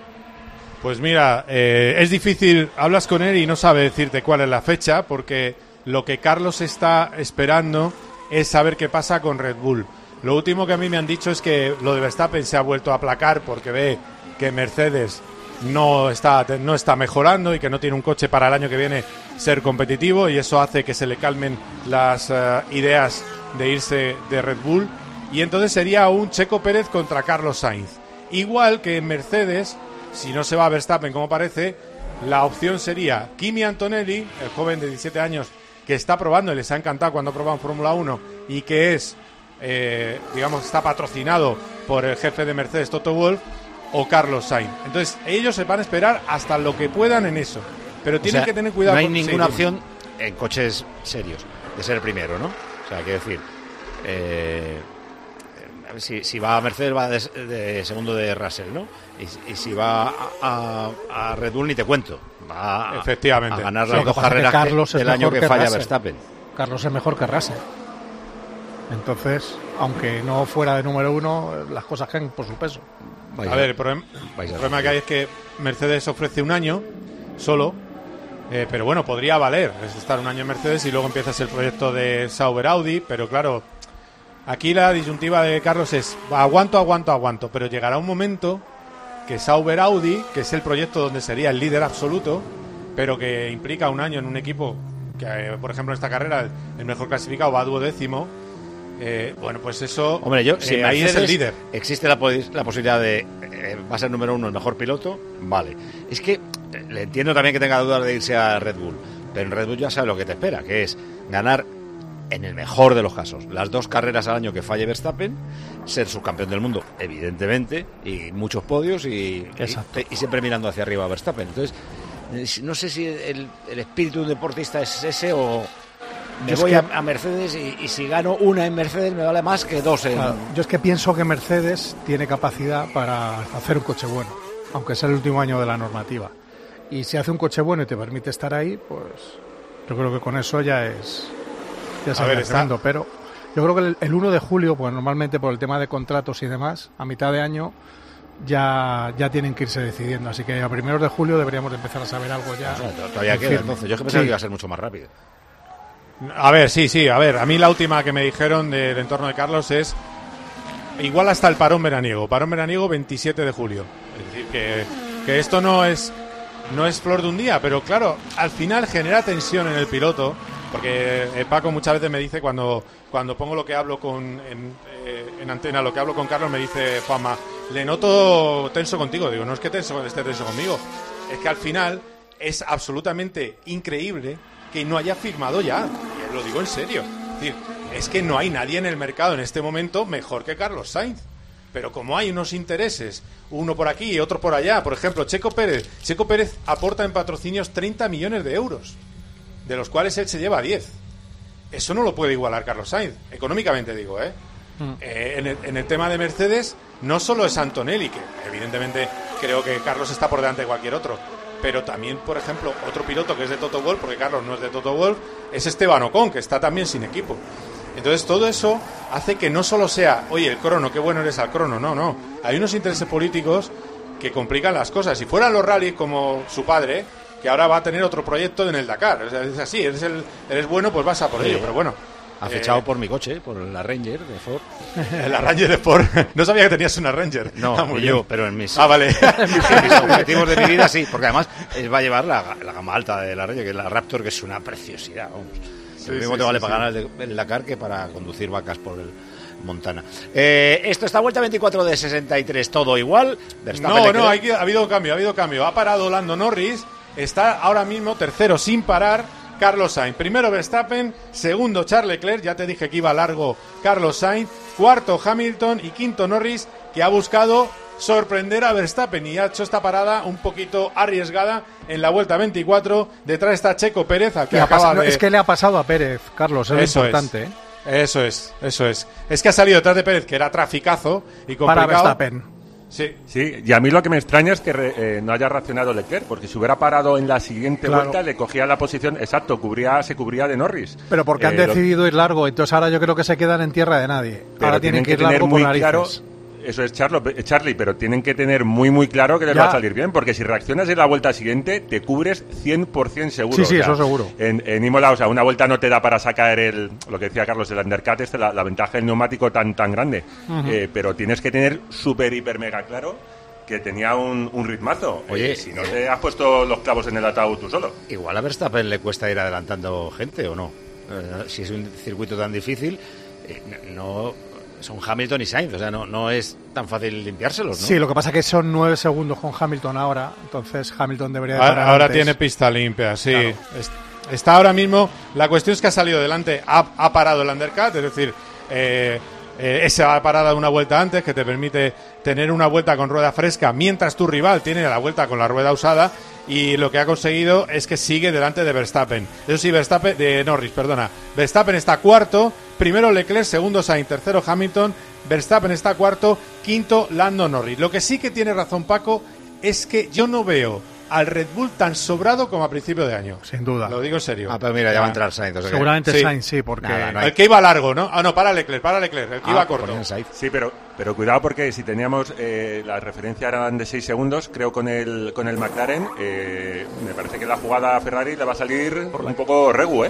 Pues mira, eh, es difícil, hablas con él y no sabe decirte cuál es la fecha, porque lo que Carlos está esperando es saber qué pasa con Red Bull. Lo último que a mí me han dicho es que lo de Verstappen se ha vuelto a aplacar porque ve que Mercedes no está, no está mejorando y que no tiene un coche para el año que viene ser competitivo, y eso hace que se le calmen las uh, ideas de irse de Red Bull, y entonces sería un Checo Pérez contra Carlos Sainz. Igual que en Mercedes, si no se va a Verstappen como parece, la opción sería Kimi Antonelli, el joven de diecisiete años que está probando y les ha encantado cuando ha probado en Fórmula uno y que es, eh, digamos, está patrocinado por el jefe de Mercedes, Toto Wolff, o Carlos Sainz. Entonces ellos se van a esperar hasta lo que puedan en eso, pero O tienen sea, que tener cuidado. No hay con- ninguna sí, opción en coches serios de ser el primero, ¿no? O sea, quiero decir, eh, si, si va a Mercedes va de, de segundo de Russell, ¿no? Y, y si va a, a- a Red Bull ni te cuento. Va a, Efectivamente. a ganar Sí, las lo que dos pasa es que carreras que- Carlos es del año mejor que, que falla Russell. Verstappen. Carlos es mejor que Russell. Entonces, aunque no fuera de número uno, las cosas caen por su peso. A ver, el problema, el problema que hay es que Mercedes ofrece un año solo, eh, pero bueno, podría valer es estar un año en Mercedes y luego empiezas el proyecto de Sauber Audi, pero claro, aquí la disyuntiva de Carlos es aguanto, aguanto, aguanto, pero llegará un momento que Sauber Audi, que es el proyecto donde sería el líder absoluto, pero que implica un año en un equipo que, eh, por ejemplo, en esta carrera el mejor clasificado va a duodécimo. Eh, bueno, pues eso, Hombre, yo, eh, si ahí es el Mercedes líder. existe la, pos- la posibilidad de eh, va a ser número uno el mejor piloto, vale. Es que eh, le entiendo también que tenga dudas de irse a Red Bull, pero en Red Bull ya sabe lo que te espera, que es ganar, en el mejor de los casos, las dos carreras al año que falle Verstappen, ser subcampeón del mundo, evidentemente, y muchos podios y, Exacto. y, y siempre mirando hacia arriba a Verstappen. Entonces, eh, si- no sé si el, el espíritu de un deportista es ese o me Yo es voy que- a, a Mercedes y, y si gano una en Mercedes me vale más que dos en... Claro, yo es que pienso que Mercedes tiene capacidad para hacer un coche bueno, aunque sea el último año de la normativa. Y si hace un coche bueno y te permite estar ahí, pues yo creo que con eso ya es ya A sería ver, está- tremendo. Pero yo creo que el, el uno de julio, pues normalmente por el tema de contratos y demás, a mitad de año ya, ya tienen que irse decidiendo. Así que a primeros de julio deberíamos de empezar a saber algo ya. O sea, todavía queda, firme. entonces. Yo es que pensaba Sí. que iba a ser mucho más rápido. A ver, sí, sí, a ver, a mí la última que me dijeron del entorno de Carlos es igual hasta el parón veraniego, parón veraniego veintisiete de julio. Es decir, que, que esto no es no es flor de un día, pero claro, al final genera tensión en el piloto, porque eh, Paco muchas veces me dice cuando, cuando pongo lo que hablo con en, eh, en antena, lo que hablo con Carlos, me dice Juanma, le noto tenso contigo. Digo, no es que tenso, esté tenso conmigo, es que al final es absolutamente increíble que no haya firmado ya, y lo digo en serio. Es decir, es que no hay nadie en el mercado en este momento mejor que Carlos Sainz. Pero como hay unos intereses, uno por aquí y otro por allá, por ejemplo, Checo Pérez. Checo Pérez aporta en patrocinios treinta millones de euros, de los cuales él se lleva diez. Eso no lo puede igualar Carlos Sainz, económicamente digo, ¿eh? Mm. eh en, el, en el tema de Mercedes, no solo es Antonelli, que evidentemente creo que Carlos está por delante de cualquier otro, pero también, por ejemplo, otro piloto que es de Toto Wolff, porque Carlos no es de Toto Wolff, es Esteban Ocon, que está también sin equipo. Entonces todo eso hace que no solo sea, oye, el crono, qué bueno eres al crono, no, no. Hay unos intereses políticos que complican las cosas. Si fueran los rallies como su padre, que ahora va a tener otro proyecto en el Dakar, o sea, es así, eres, el, eres bueno, pues vas a por sí. ello, pero bueno. Ha fichado eh, por mi coche, por la Ranger de Ford. La Ranger de Ford. No sabía que tenías una Ranger. No, ah, muy yo, bien. Pero en mis, ah, vale. en mis, en mis objetivos de mi vida sí, porque además eh, va a llevar la, la gama alta de la Ranger, que es la Raptor, que es una preciosidad, vamos. Sí, lo mismo sí, te vale sí, para sí. ganar el, el Dakar que para conducir vacas por el Montana. Eh, esto está vuelta veinticuatro de sesenta y tres, todo igual. Verstappen no, no, hay, ha habido cambio, ha habido cambio. Ha parado Lando Norris, está ahora mismo tercero sin parar Carlos Sainz. Primero Verstappen, segundo Charles Leclerc, ya te dije que iba largo Carlos Sainz, cuarto Hamilton y quinto Norris, que ha buscado sorprender a Verstappen y ha hecho esta parada un poquito arriesgada en la vuelta veinticuatro. Detrás está Checo Pérez, al que acaba pasado, de... Es que le ha pasado a Pérez, Carlos, es eso importante. Es. ¿eh? Eso es, eso es. Es que ha salido detrás de Pérez, que era traficazo y complicado. Para Verstappen. Sí. Sí, y a mí lo que me extraña es que eh, no haya reaccionado Leclerc, porque si hubiera parado en la siguiente claro. vuelta le cogía la posición, exacto, cubría, se cubría de Norris. Pero porque eh, han decidido lo... ir largo, entonces ahora yo creo que se quedan en tierra de nadie. Pero ahora tienen, tienen que ir tener largo muy por narices. Claro, eso es Charlo, Charlie, pero tienen que tener muy muy claro que les ya. va a salir bien, porque si reaccionas en la vuelta siguiente te cubres cien por ciento seguro. Sí, sí, o sea, eso seguro. En, en Imola, o sea, una vuelta no te da para sacar el, lo que decía Carlos, el undercut, este, la, la ventaja del neumático tan tan grande, uh-huh. eh, pero tienes que tener súper hiper mega claro que tenía un, un ritmazo. Oye, eh, si no te has puesto los clavos en el ataúd tú solo. Igual a Verstappen le cuesta ir adelantando gente, ¿o no? Eh, si es un circuito tan difícil, eh, no... Son Hamilton y Sainz, o sea, no, no es tan fácil limpiárselos, ¿no? Sí, lo que pasa es que son nueve segundos con Hamilton ahora, entonces Hamilton debería de parar Ahora, ahora antes. tiene pista limpia, sí. Claro. Está ahora mismo, la cuestión es que ha salido delante, ha, ha parado el undercut, es decir, eh, eh, esa parada de una vuelta antes que te permite tener una vuelta con rueda fresca, mientras tu rival tiene la vuelta con la rueda usada, y lo que ha conseguido es que sigue delante de Verstappen. Eso sí, Verstappen, de Norris, perdona. Verstappen está cuarto, primero Leclerc, segundo Sainz, tercero Hamilton, Verstappen está cuarto, quinto Lando Norris. Lo que sí que tiene razón Paco es que yo no veo al Red Bull tan sobrado como a principio de año. Sin duda. Lo digo en serio. Ah, pero mira, ya va a entrar Sainz. O sea seguramente que... Sainz, sí, porque... Nada, no hay... El que iba largo, ¿no? Ah, no, para Leclerc, para Leclerc, el que ah, iba corto. Sí, pero, pero cuidado porque si teníamos eh, la referencia eran de seis segundos, creo con el con el McLaren, eh, me parece que la jugada a Ferrari le va a salir un poco regu, ¿eh?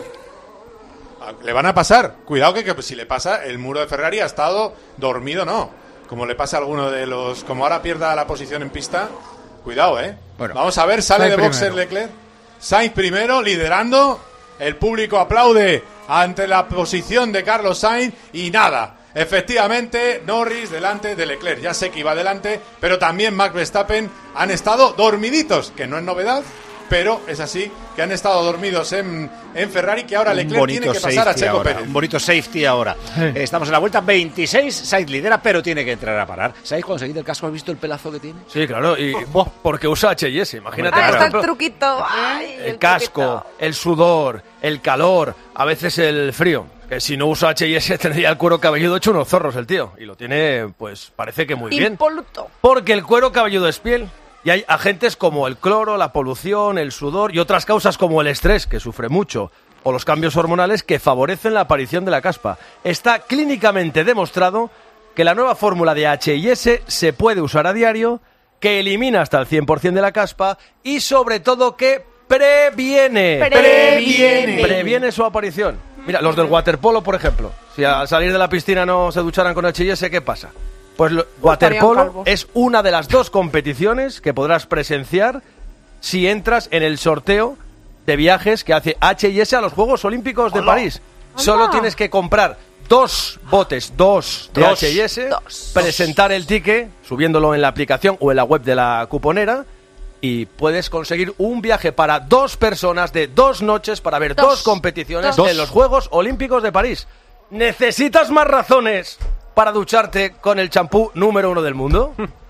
Le van a pasar. Cuidado que, que si le pasa, el muro de Ferrari ha estado dormido, no. Como le pasa a alguno de los... Como ahora pierda la posición en pista... Cuidado, ¿eh? Bueno, vamos a ver, sale Sainz de boxer primero. Leclerc. Sainz primero, liderando. El público aplaude ante la posición de Carlos Sainz. Y nada, efectivamente, Norris delante de Leclerc. Ya sé que iba delante, pero también Max Verstappen han estado dormiditos, que no es novedad, pero es así, que han estado dormidos en, en Ferrari, que ahora Leclerc tiene que pasar a Checo ahora, Pérez. Un bonito safety ahora. Sí. Estamos en la vuelta veintiséis, Sainz lidera, pero tiene que entrar a parar. ¿Sabéis cuando se quita el casco? ¿Has visto el pelazo que tiene? Sí, claro, y oh, porque usa H y S, imagínate. Ahí está el truquito. Ay, el, el casco, truquito. El sudor, el calor, a veces el frío. Que si no usa H y S tendría el cuero cabelludo hecho unos zorros el tío. Y lo tiene, pues, parece que muy bien. Impoluto. Porque el cuero cabelludo es piel. Y hay agentes como el cloro, la polución, el sudor y otras causas como el estrés, que sufre mucho, o los cambios hormonales que favorecen la aparición de la caspa. Está clínicamente demostrado que la nueva fórmula de H y S se puede usar a diario, que elimina hasta el cien por ciento de la caspa y sobre todo que previene. Previene. Previene su aparición. Mira, los del waterpolo, por ejemplo. Si al salir de la piscina no se ducharan con H y S, ¿qué pasa? Pues lo, waterpolo es una de las dos competiciones que podrás presenciar si entras en el sorteo de viajes que hace H y S a los Juegos Olímpicos de Hola. París. Solo tienes que comprar dos botes, dos de Dos. H y S, Dos. presentar el ticket, subiéndolo en la aplicación o en la web de la cuponera, y puedes conseguir un viaje para dos personas de dos noches para ver dos, Dos. competiciones Dos. en los Juegos Olímpicos de París. ¿Necesitas más razones para ducharte con el champú número uno del mundo?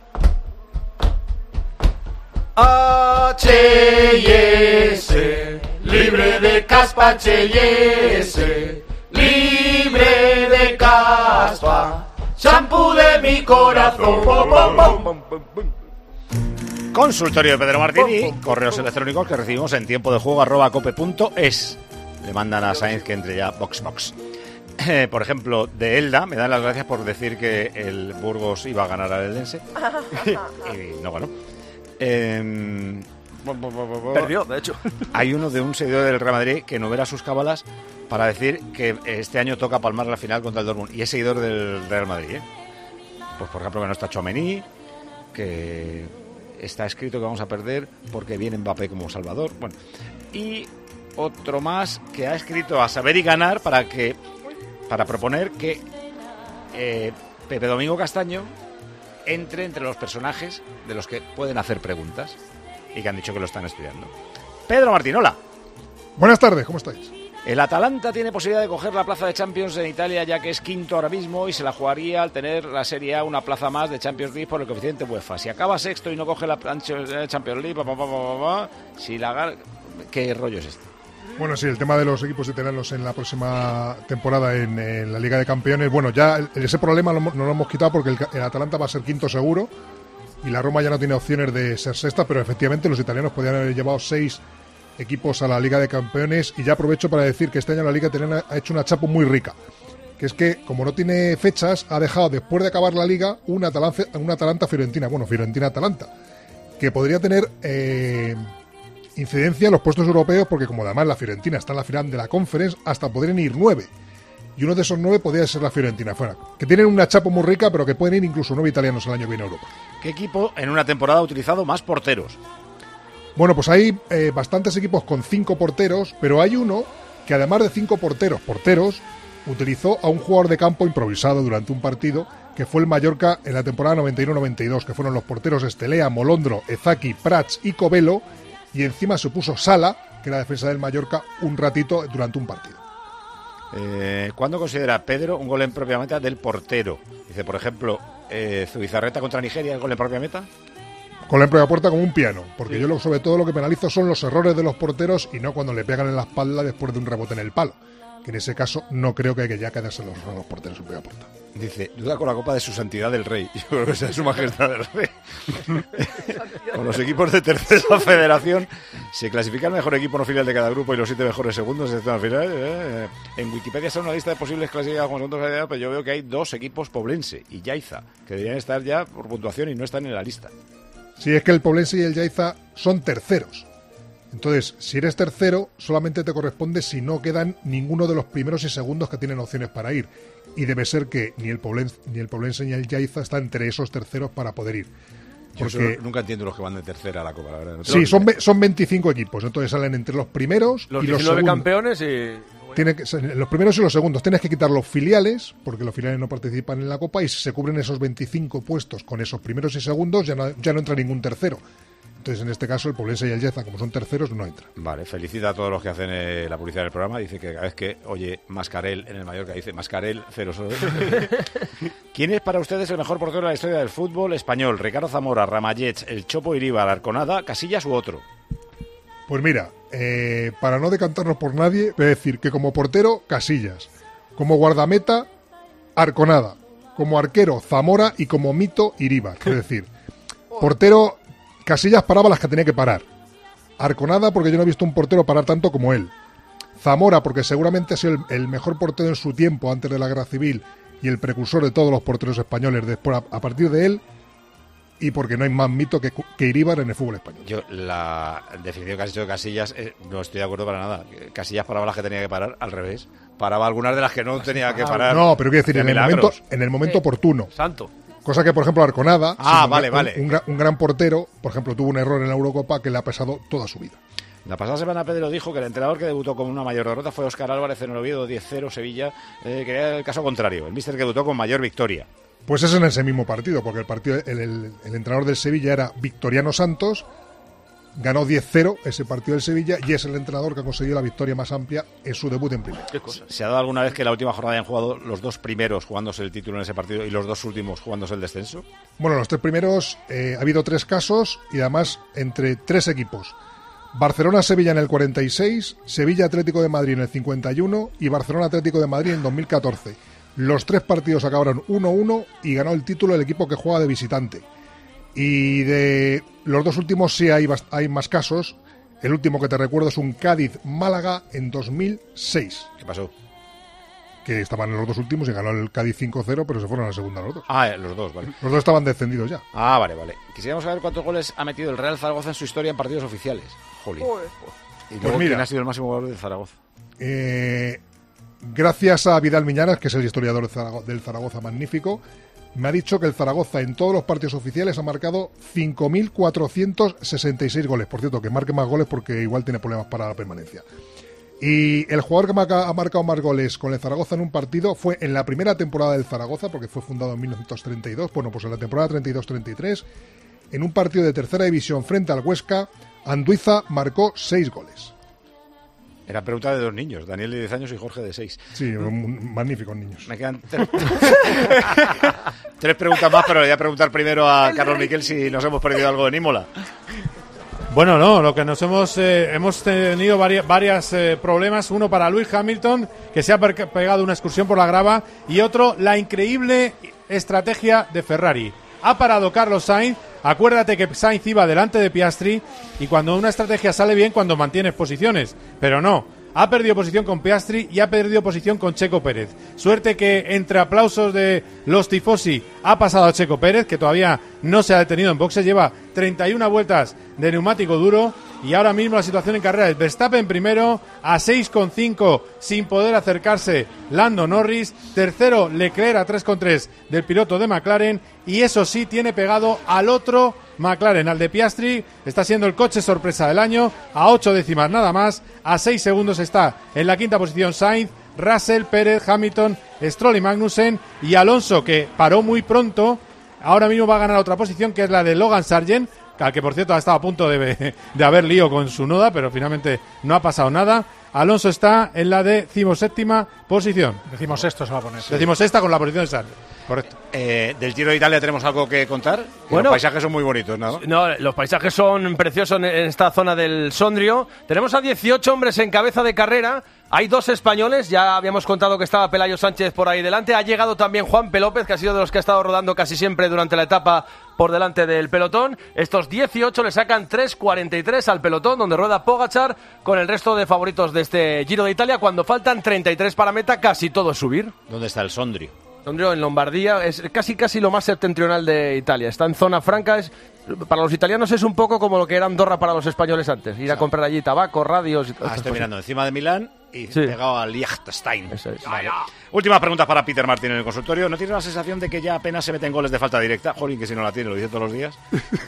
H y S, libre de caspa. H y S, libre de caspa, champú de mi corazón. Consultorio de Pedro Martini, correos electrónicos que recibimos en tiempo de juego arroba cope punto es. Le mandan a Sainz que entre ya box box. Eh, por ejemplo, de Elda, me dan las gracias por decir que el Burgos iba a ganar al Eldense. Y no ganó. Eh, Perdió, de hecho. Hay uno de un seguidor del Real Madrid que no verá sus cábalas para decir que este año toca palmar la final contra el Dortmund. Y es seguidor del Real Madrid, ¿eh? Pues por ejemplo que no está Tchouaméni, que está escrito que vamos a perder porque viene Mbappé como salvador. Bueno, y otro más que ha escrito a saber y ganar para que para proponer que eh, Pepe Domingo Castaño entre entre los personajes de los que pueden hacer preguntas y que han dicho que lo están estudiando. Pedro Martinola. Buenas tardes, ¿cómo estáis? El Atalanta tiene posibilidad de coger la plaza de Champions en Italia, ya que es quinto ahora mismo y se la jugaría al tener la Serie A una plaza más de Champions League por el coeficiente UEFA. Si acaba sexto y no coge la Champions League, pa, pa, pa, pa, pa, si la... ¿Qué rollo es este? Bueno, sí, el tema de los equipos italianos en la próxima temporada en, en la Liga de Campeones, bueno, ya el, ese problema lo, no lo hemos quitado porque el, el Atalanta va a ser quinto seguro y la Roma ya no tiene opciones de ser sexta, pero efectivamente los italianos podrían haber llevado seis equipos a la Liga de Campeones. Y ya aprovecho para decir que este año la Liga italiana ha hecho una chapo muy rica, que es que como no tiene fechas, ha dejado después de acabar la Liga una Atalanta, una Atalanta-Fiorentina, bueno, Fiorentina-Atalanta, que podría tener eh, incidencia en los puestos europeos, porque como además la Fiorentina está en la final de la Conference, hasta podrían ir nueve, y uno de esos nueve podría ser la Fiorentina, fuera, que tienen una chapo muy rica, pero que pueden ir incluso nueve italianos el año que viene a Europa. ¿Qué equipo en una temporada ha utilizado más porteros? Bueno, pues hay eh, bastantes equipos con cinco porteros, pero hay uno que además de cinco porteros, porteros, utilizó a un jugador de campo improvisado durante un partido, que fue el Mallorca en la temporada noventa y uno noventa y dos, que fueron los porteros Estelea, Molondro, Ezaki, Prats y Covelo, y encima se puso Sala, que era defensa del Mallorca, un ratito durante un partido. Eh, ¿Cuándo considera Pedro un gol en propia meta del portero? Dice, por ejemplo, eh, Zubizarreta contra Nigeria, ¿el gol en propia meta? Con la propia puerta como un piano, porque sí. Yo lo, sobre todo lo que penalizo son los errores de los porteros y no cuando le pegan en la espalda después de un rebote en el palo, que en ese caso no creo que hay que ya quedarse los, los porteros en propia puerta. Dice, duda con la copa de su santidad del rey. Yo creo que sea su majestad del rey. Con los equipos de tercera federación se clasifica el mejor equipo no filial de cada grupo y los siete mejores segundos de esta final. Eh, en Wikipedia está una lista de posibles clasificados como segundos, pero yo veo que hay dos equipos Poblense y Yaiza, que deberían estar ya por puntuación y no están en la lista. Sí, es que el Poblense y el Yaiza son terceros. Entonces, si eres tercero, solamente te corresponde si no quedan ninguno de los primeros y segundos que tienen opciones para ir. Y debe ser que ni el Poblense ni el, Poblense, ni el Yaiza están entre esos terceros para poder ir. Porque... Yo nunca entiendo los que van de tercera a la Copa, la verdad. No sí, son, son veinticinco equipos, entonces salen entre los primeros los y los diecinueve segundos. Campeones y... Tiene que, los primeros y los segundos. Tienes que quitar los filiales, porque los filiales no participan en la Copa, y si se cubren esos veinticinco puestos con esos primeros y segundos, ya no, ya no entra ningún tercero. Entonces, en este caso, el Poblense y el Yaiza, como son terceros, no entra. Vale, felicita a todos los que hacen eh, la publicidad del programa. Dice que cada vez que oye Mascarell en el Mallorca, dice Mascarell, cero solo. ¿Quién es para ustedes el mejor portero de la historia del fútbol español? ¿Ricardo Zamora, Ramallets, el Chopo Iríbar, Arconada, Casillas u otro? Pues mira, eh, para no decantarnos por nadie, voy a decir que como portero, Casillas. Como guardameta, Arconada. Como arquero, Zamora. Y como mito, Iríbar. Es decir, portero... Casillas paraba las que tenía que parar. Arconada porque yo no he visto un portero parar tanto como él. Zamora porque seguramente ha sido el, el mejor portero en su tiempo antes de la Guerra Civil y el precursor de todos los porteros españoles después a, a partir de él, y porque no hay más mito que, que Iríbar en el fútbol español. Yo la definición que has hecho de Casillas eh, no estoy de acuerdo para nada. Casillas paraba las que tenía que parar, al revés. Paraba algunas de las que no tenía que parar. No, pero quiero decir, en el, momento, en el momento oportuno. Santo. Cosa que, por ejemplo, Arconada, ah, un, vale, un, vale. Un, un, gran, un gran portero, por ejemplo, tuvo un error en la Eurocopa que le ha pesado toda su vida. La pasada semana Pedro dijo que el entrenador que debutó con una mayor derrota fue Óscar Álvarez en el Oviedo, diez cero Sevilla, eh, que era el caso contrario, el míster que debutó con mayor victoria. Pues es en ese mismo partido, porque el partido el, el, el entrenador del Sevilla era Victoriano Santos, ganó diez cero ese partido del Sevilla y es el entrenador que ha conseguido la victoria más amplia en su debut en primera. ¿Se ha dado alguna vez que en la última jornada hayan jugado los dos primeros jugándose el título en ese partido y los dos últimos jugándose el descenso? Bueno, los tres primeros, eh, ha habido tres casos y además entre tres equipos. Barcelona-Sevilla en el cuarenta y seis, Sevilla-Atlético de Madrid en el cincuenta y uno y Barcelona-Atlético de Madrid en dos mil catorce. Los tres partidos acabaron uno uno y ganó el título el equipo que juega de visitante. Y de los dos últimos sí hay, hay más casos. El último que te recuerdo es un Cádiz-Málaga en dos mil seis. ¿Qué pasó? Que estaban en los dos últimos y ganó el Cádiz cinco cero, pero se fueron a la segunda los dos. Ah, los dos, vale. Los dos estaban descendidos ya. Ah, vale, vale. Quisiéramos saber cuántos goles ha metido el Real Zaragoza en su historia en partidos oficiales. Jolín. Pues, y luego, pues mira, ¿quién ha sido el máximo goleador de Zaragoza? Eh, gracias a Vidal Miñanas, que es el historiador del Zaragoza, del Zaragoza magnífico, me ha dicho que el Zaragoza en todos los partidos oficiales ha marcado cinco mil cuatrocientos sesenta y seis goles. Por cierto, que marque más goles porque igual tiene problemas para la permanencia. Y el jugador que marca, ha marcado más goles con el Zaragoza en un partido fue en la primera temporada del Zaragoza, porque fue fundado en mil novecientos treinta y dos. Bueno, pues en la temporada treinta y dos treinta y tres, en un partido de tercera división frente al Huesca, Anduiza marcó seis goles. Era pregunta de dos niños, Daniel de diez años y Jorge de seis. Sí, ¿Mm? magníficos niños. Me quedan tres... tres preguntas más, pero le voy a preguntar primero a Carlos Miquel si nos hemos perdido algo en Imola. Bueno, no, lo que nos hemos eh, hemos tenido varias, varias eh, problemas. Uno para Lewis Hamilton, que se ha per- pegado una excursión por la grava, y otro, la increíble estrategia de Ferrari. Ha parado Carlos Sainz. Acuérdate que Sainz iba delante de Piastri, y cuando una estrategia sale bien, cuando mantienes posiciones, pero no. Ha perdido posición con Piastri y ha perdido posición con Checo Pérez. Suerte que entre aplausos de los tifosi ha pasado a Checo Pérez, que todavía no se ha detenido en boxes, lleva treinta y una vueltas de neumático duro, y ahora mismo la situación en carrera es Verstappen primero a seis coma cinco sin poder acercarse Lando Norris, tercero Leclerc a tres coma tres del piloto de McLaren, y eso sí tiene pegado al otro McLaren, al de Piastri. Está siendo el coche sorpresa del año, a ocho décimas nada más, a seis segundos está en la quinta posición Sainz, Russell, Pérez, Hamilton, Stroll y Magnussen, y Alonso, que paró muy pronto, ahora mismo va a ganar otra posición, que es la de Logan Sargent, al que por cierto ha estado a punto de, de haber lío con su noda, pero finalmente no ha pasado nada. Alonso está en la decimoséptima posición. Decimosexto se va a poner. Sí. Decimosexta con la posición de Sargent. Correcto. Eh, ¿Del Giro de Italia tenemos algo que contar? Bueno, los paisajes son muy bonitos, ¿no? No, los paisajes son preciosos en esta zona del Sondrio. Tenemos a dieciocho hombres en cabeza de carrera. Hay dos españoles, ya habíamos contado que estaba Pelayo Sánchez por ahí delante. Ha llegado también Juan P. López, que ha sido de los que ha estado rodando casi siempre durante la etapa por delante del pelotón. Estos dieciocho le sacan tres cuarenta y tres al pelotón, donde rueda Pogačar con el resto de favoritos de este Giro de Italia, cuando faltan treinta y tres para meta, casi todo es subir. ¿Dónde está el Sondrio? Sondrio en Lombardía, es casi casi lo más septentrional de Italia. Está en zona franca, es, para los italianos es un poco como lo que era Andorra para los españoles antes. Ir a comprar allí tabaco, radios y todo. Ah, estoy mirando encima de Milán y sí, pegado a Liechtenstein. Eso es. Vale. Última pregunta para Peter Martin en el consultorio. ¿No tienes la sensación de que ya apenas se meten goles de falta directa? Jolín, que si no la tiene, lo dice todos los días.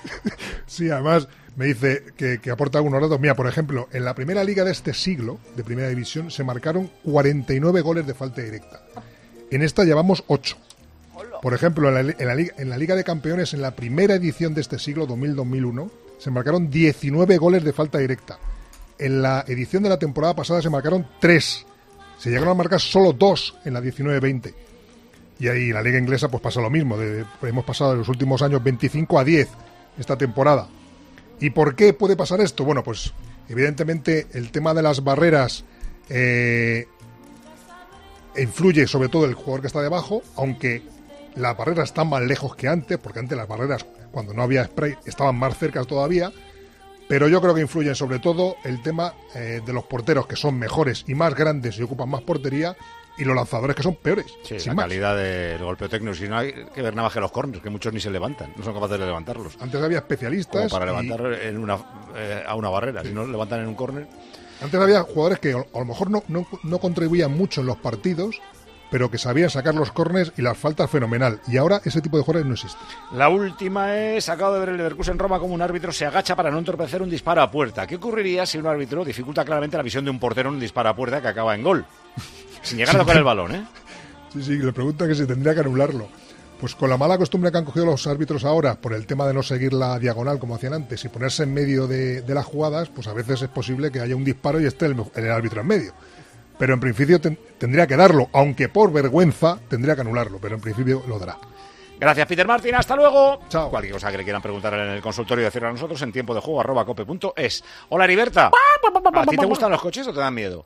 Sí, además me dice que, que aporta algunos datos. Mira, por ejemplo, en la primera liga de este siglo, de primera división, se marcaron cuarenta y nueve goles de falta directa. En esta llevamos ocho. Por ejemplo, en la, en, la Liga, en la Liga de Campeones, en la primera edición de este siglo, dos mil dos mil uno, se marcaron diecinueve goles de falta directa. En la edición de la temporada pasada se marcaron tres. Se llegaron a marcar solo dos en la diecinueve veinte. Y ahí en la Liga Inglesa pues pasa lo mismo. De, hemos pasado en los últimos años veinticinco a diez esta temporada. ¿Y por qué puede pasar esto? Bueno, pues evidentemente el tema de las barreras eh, influye sobre todo el jugador que está debajo, aunque las barreras están más lejos que antes, porque antes las barreras, cuando no había spray, estaban más cerca todavía, pero yo creo que influyen sobre todo el tema eh, de los porteros, que son mejores y más grandes y ocupan más portería, y los lanzadores, que son peores. Sí, la más. calidad del golpeo técnico. Si no hay que ver nada más que los corners, que muchos ni se levantan, no son capaces de levantarlos. Antes había especialistas. Como para y... levantar en una, eh, a una barrera, si no levantan en un córner. Antes había jugadores que a lo mejor no, no, no contribuían mucho en los partidos, pero que sabían sacar los córners y las faltas fenomenal. Y ahora ese tipo de jugadores no existe. La última es, acabo de ver el Leverkusen Roma como un árbitro se agacha para no entorpecer un disparo a puerta. ¿Qué ocurriría si un árbitro dificulta claramente la visión de un portero en un disparo a puerta que acaba en gol? Sin llegar a tocar el balón, ¿eh? Sí, sí, le pregunta que si tendría que anularlo. Pues con la mala costumbre que han cogido los árbitros ahora por el tema de no seguir la diagonal como hacían antes y ponerse en medio de, de las jugadas, pues a veces es posible que haya un disparo y esté el, el árbitro en medio. Pero en principio ten, tendría que darlo, aunque por vergüenza tendría que anularlo, pero en principio lo dará. Gracias, Peter Martin, hasta luego. Chao. Cualquier cosa que le quieran preguntar en el consultorio y decirle a nosotros en tiempo de juego arroba cope punto es. Hola, Heriberta. ¿A ti te gustan los coches o te dan miedo?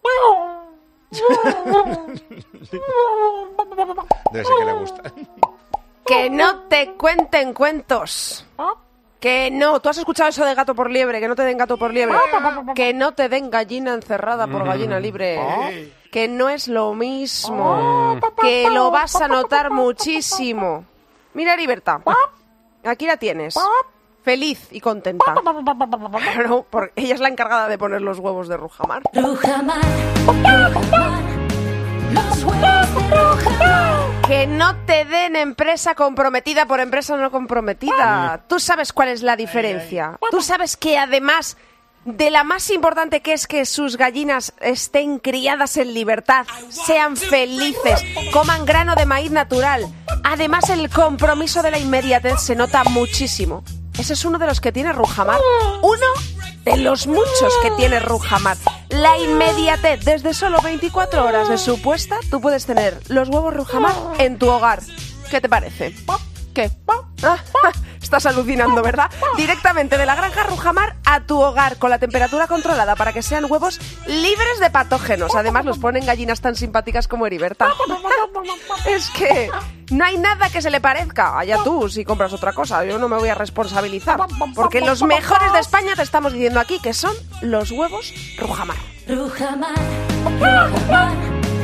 Debe ser que le gusta. Que no te cuenten cuentos. Que no. ¿Tú has escuchado eso de gato por liebre? Que no te den gato por liebre. Que no te den gallina encerrada por gallina libre. Que no es lo mismo. Que lo vas a notar muchísimo. Mira, Heriberta. Aquí la tienes. Feliz y contenta. Claro, porque ella es la encargada de poner los huevos de Rujamar. Rujamar, Rujamar, los huevos de Rujamar. Que no te den empresa comprometida por empresa no comprometida. Tú sabes cuál es la diferencia. Tú sabes que además de la más importante, que es que sus gallinas estén criadas en libertad, sean felices, coman grano de maíz natural. Además, el compromiso de la inmediatez se nota muchísimo. Ese es uno de los que tiene Rujamar. Uno de los muchos que tiene Rujamar. La inmediatez. Desde solo veinticuatro horas de su puesta, tú puedes tener los huevos Rujamar en tu hogar. ¿Qué te parece? ¿Qué? Ah, estás alucinando, ¿verdad? Directamente de la granja Rujamar a tu hogar, con la temperatura controlada para que sean huevos libres de patógenos. Además, los ponen gallinas tan simpáticas como Heriberta. Es que no hay nada que se le parezca. Allá tú, si compras otra cosa. Yo no me voy a responsabilizar. Porque los mejores de España te estamos diciendo aquí que son los huevos Rujamar. Rujamar, Rujamar,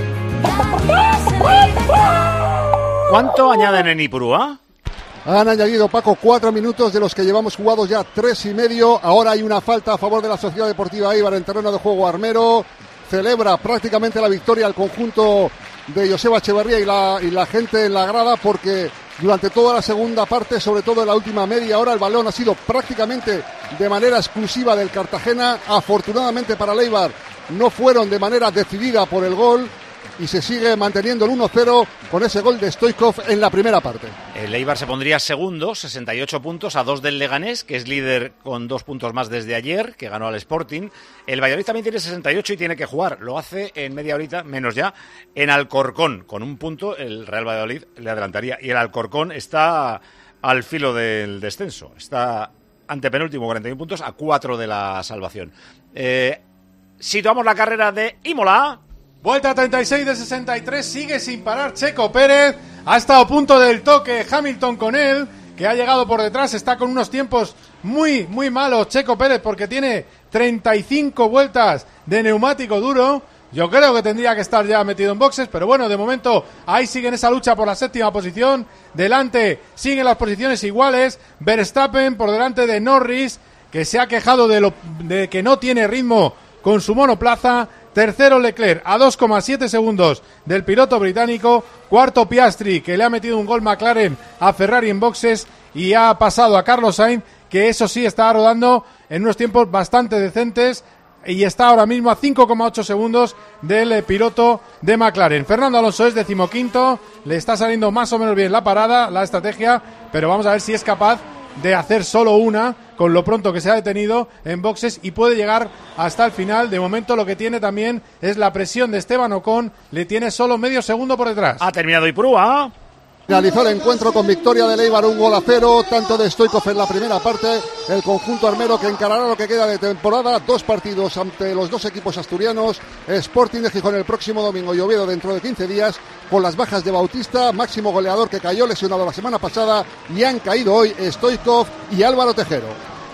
¿Cuánto añaden en Ipurúa? Han añadido, Paco, cuatro minutos de los que llevamos jugados ya tres y medio. Ahora hay una falta a favor de la Sociedad Deportiva Eibar en terreno de juego. Armero celebra prácticamente la victoria al conjunto de Joseba Echeverría y la, y la gente en la grada, porque durante toda la segunda parte, sobre todo en la última media hora, el balón ha sido prácticamente de manera exclusiva del Cartagena. Afortunadamente para el Eibar no fueron de manera decidida por el gol. Y se sigue manteniendo el uno cero con ese gol de Stoichkov en la primera parte. El Eibar se pondría segundo, sesenta y ocho puntos, a dos del Leganés, que es líder con dos puntos más desde ayer, que ganó al Sporting. El Valladolid también tiene sesenta y ocho y tiene que jugar. Lo hace en media horita, menos ya, en Alcorcón. Con un punto el Real Valladolid le adelantaría. Y el Alcorcón está al filo del descenso. Está antepenúltimo, cuarenta y uno puntos, a cuatro de la salvación. Eh, situamos la carrera de Imola. Vuelta treinta y seis de sesenta y tres, sigue sin parar Checo Pérez, ha estado a punto del toque Hamilton con él, que ha llegado por detrás, está con unos tiempos muy, muy malos Checo Pérez, porque tiene treinta y cinco vueltas de neumático duro. Yo creo que tendría que estar ya metido en boxes, pero bueno, de momento ahí sigue en esa lucha por la séptima posición, delante siguen las posiciones iguales, Verstappen por delante de Norris, que se ha quejado de, lo, de que no tiene ritmo con su monoplaza. Tercero Leclerc a dos coma siete segundos del piloto británico. Cuarto Piastri, que le ha metido un gol McLaren a Ferrari en boxes y ha pasado a Carlos Sainz, que eso sí está rodando en unos tiempos bastante decentes y está ahora mismo a cinco coma ocho segundos del piloto de McLaren. Fernando Alonso es decimoquinto, le está saliendo más o menos bien la parada, la estrategia, pero vamos a ver si es capaz de hacer solo una, con lo pronto que se ha detenido en boxes, y puede llegar hasta el final. De momento lo que tiene también es la presión de Esteban Ocon, le tiene solo medio segundo por detrás. Ha terminado Ipurúa. Finalizó el encuentro con victoria del Eibar, un gol a cero, tanto de Stoichkov en la primera parte. El conjunto armero que encarará lo que queda de temporada, dos partidos ante los dos equipos asturianos, Sporting de Gijón el próximo domingo y Oviedo dentro de quince días, con las bajas de Bautista, máximo goleador que cayó lesionado la semana pasada, y han caído hoy Stoichkov y Álvaro Tejero.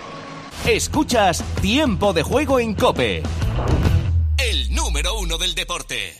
Escuchas Tiempo de Juego en COPE, el número uno del deporte.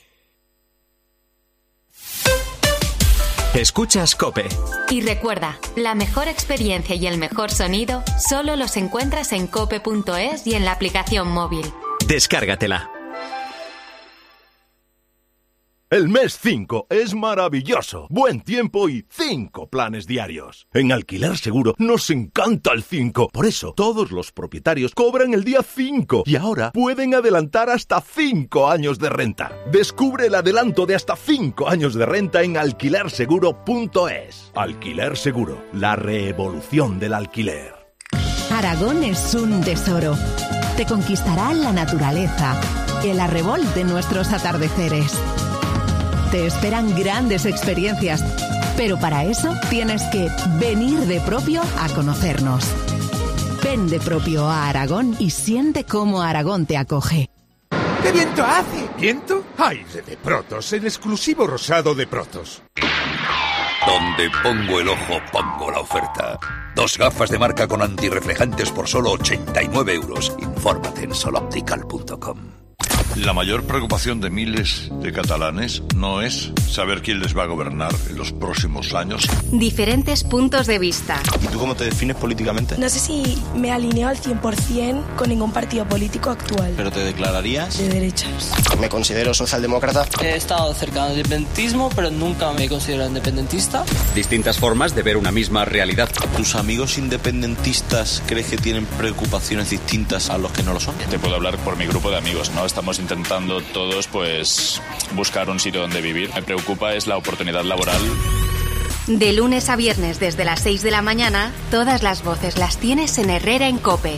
Escuchas COPE. Y recuerda, la mejor experiencia y el mejor sonido solo los encuentras en cope punto es y en la aplicación móvil. Descárgatela. El mes cinco es maravilloso. Buen tiempo y cinco planes diarios. En Alquiler Seguro nos encanta el cinco. Por eso, todos los propietarios cobran el día cinco y ahora pueden adelantar hasta cinco años de renta. Descubre el adelanto de hasta cinco años de renta en alquiler seguro punto es. Alquiler Seguro, la revolución del alquiler. Aragón es un tesoro. Te conquistará la naturaleza, el arrebol de nuestros atardeceres. Te esperan grandes experiencias, pero para eso tienes que venir de propio a conocernos. Ven de propio a Aragón y siente cómo Aragón te acoge. ¿Qué viento hace? ¿Viento? Aire de Protos, el exclusivo rosado de Protos. Donde pongo el ojo, pongo la oferta. Dos gafas de marca con antirreflejantes por solo ochenta y nueve euros. Infórmate en soloptical punto com. La mayor preocupación de miles de catalanes no es saber quién les va a gobernar en los próximos años. Diferentes puntos de vista. ¿Y tú cómo te defines políticamente? No sé si me alineo al cien por cien con ningún partido político actual. ¿Pero te declararías? De derechas. Me considero socialdemócrata. He estado cerca del independentismo, pero nunca me considero independentista. Distintas formas de ver una misma realidad. ¿Tus amigos independentistas crees que tienen preocupaciones distintas a los que no lo son? Te puedo hablar por mi grupo de amigos, ¿no? Estamos intentando todos pues buscar un sitio donde vivir. Me preocupa es la oportunidad laboral. De lunes a viernes desde las seis de la mañana, todas las voces las tienes en Herrera en COPE.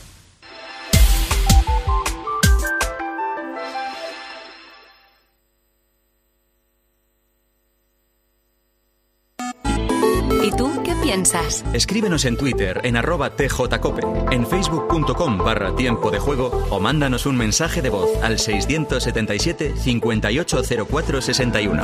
¿Y tú qué piensas? Escríbenos en Twitter en arroba tjcope, en facebook.com barra tiempo de juego o mándanos un mensaje de voz al seiscientos setenta y siete, cincuenta y ocho cero cuatro sesenta y uno.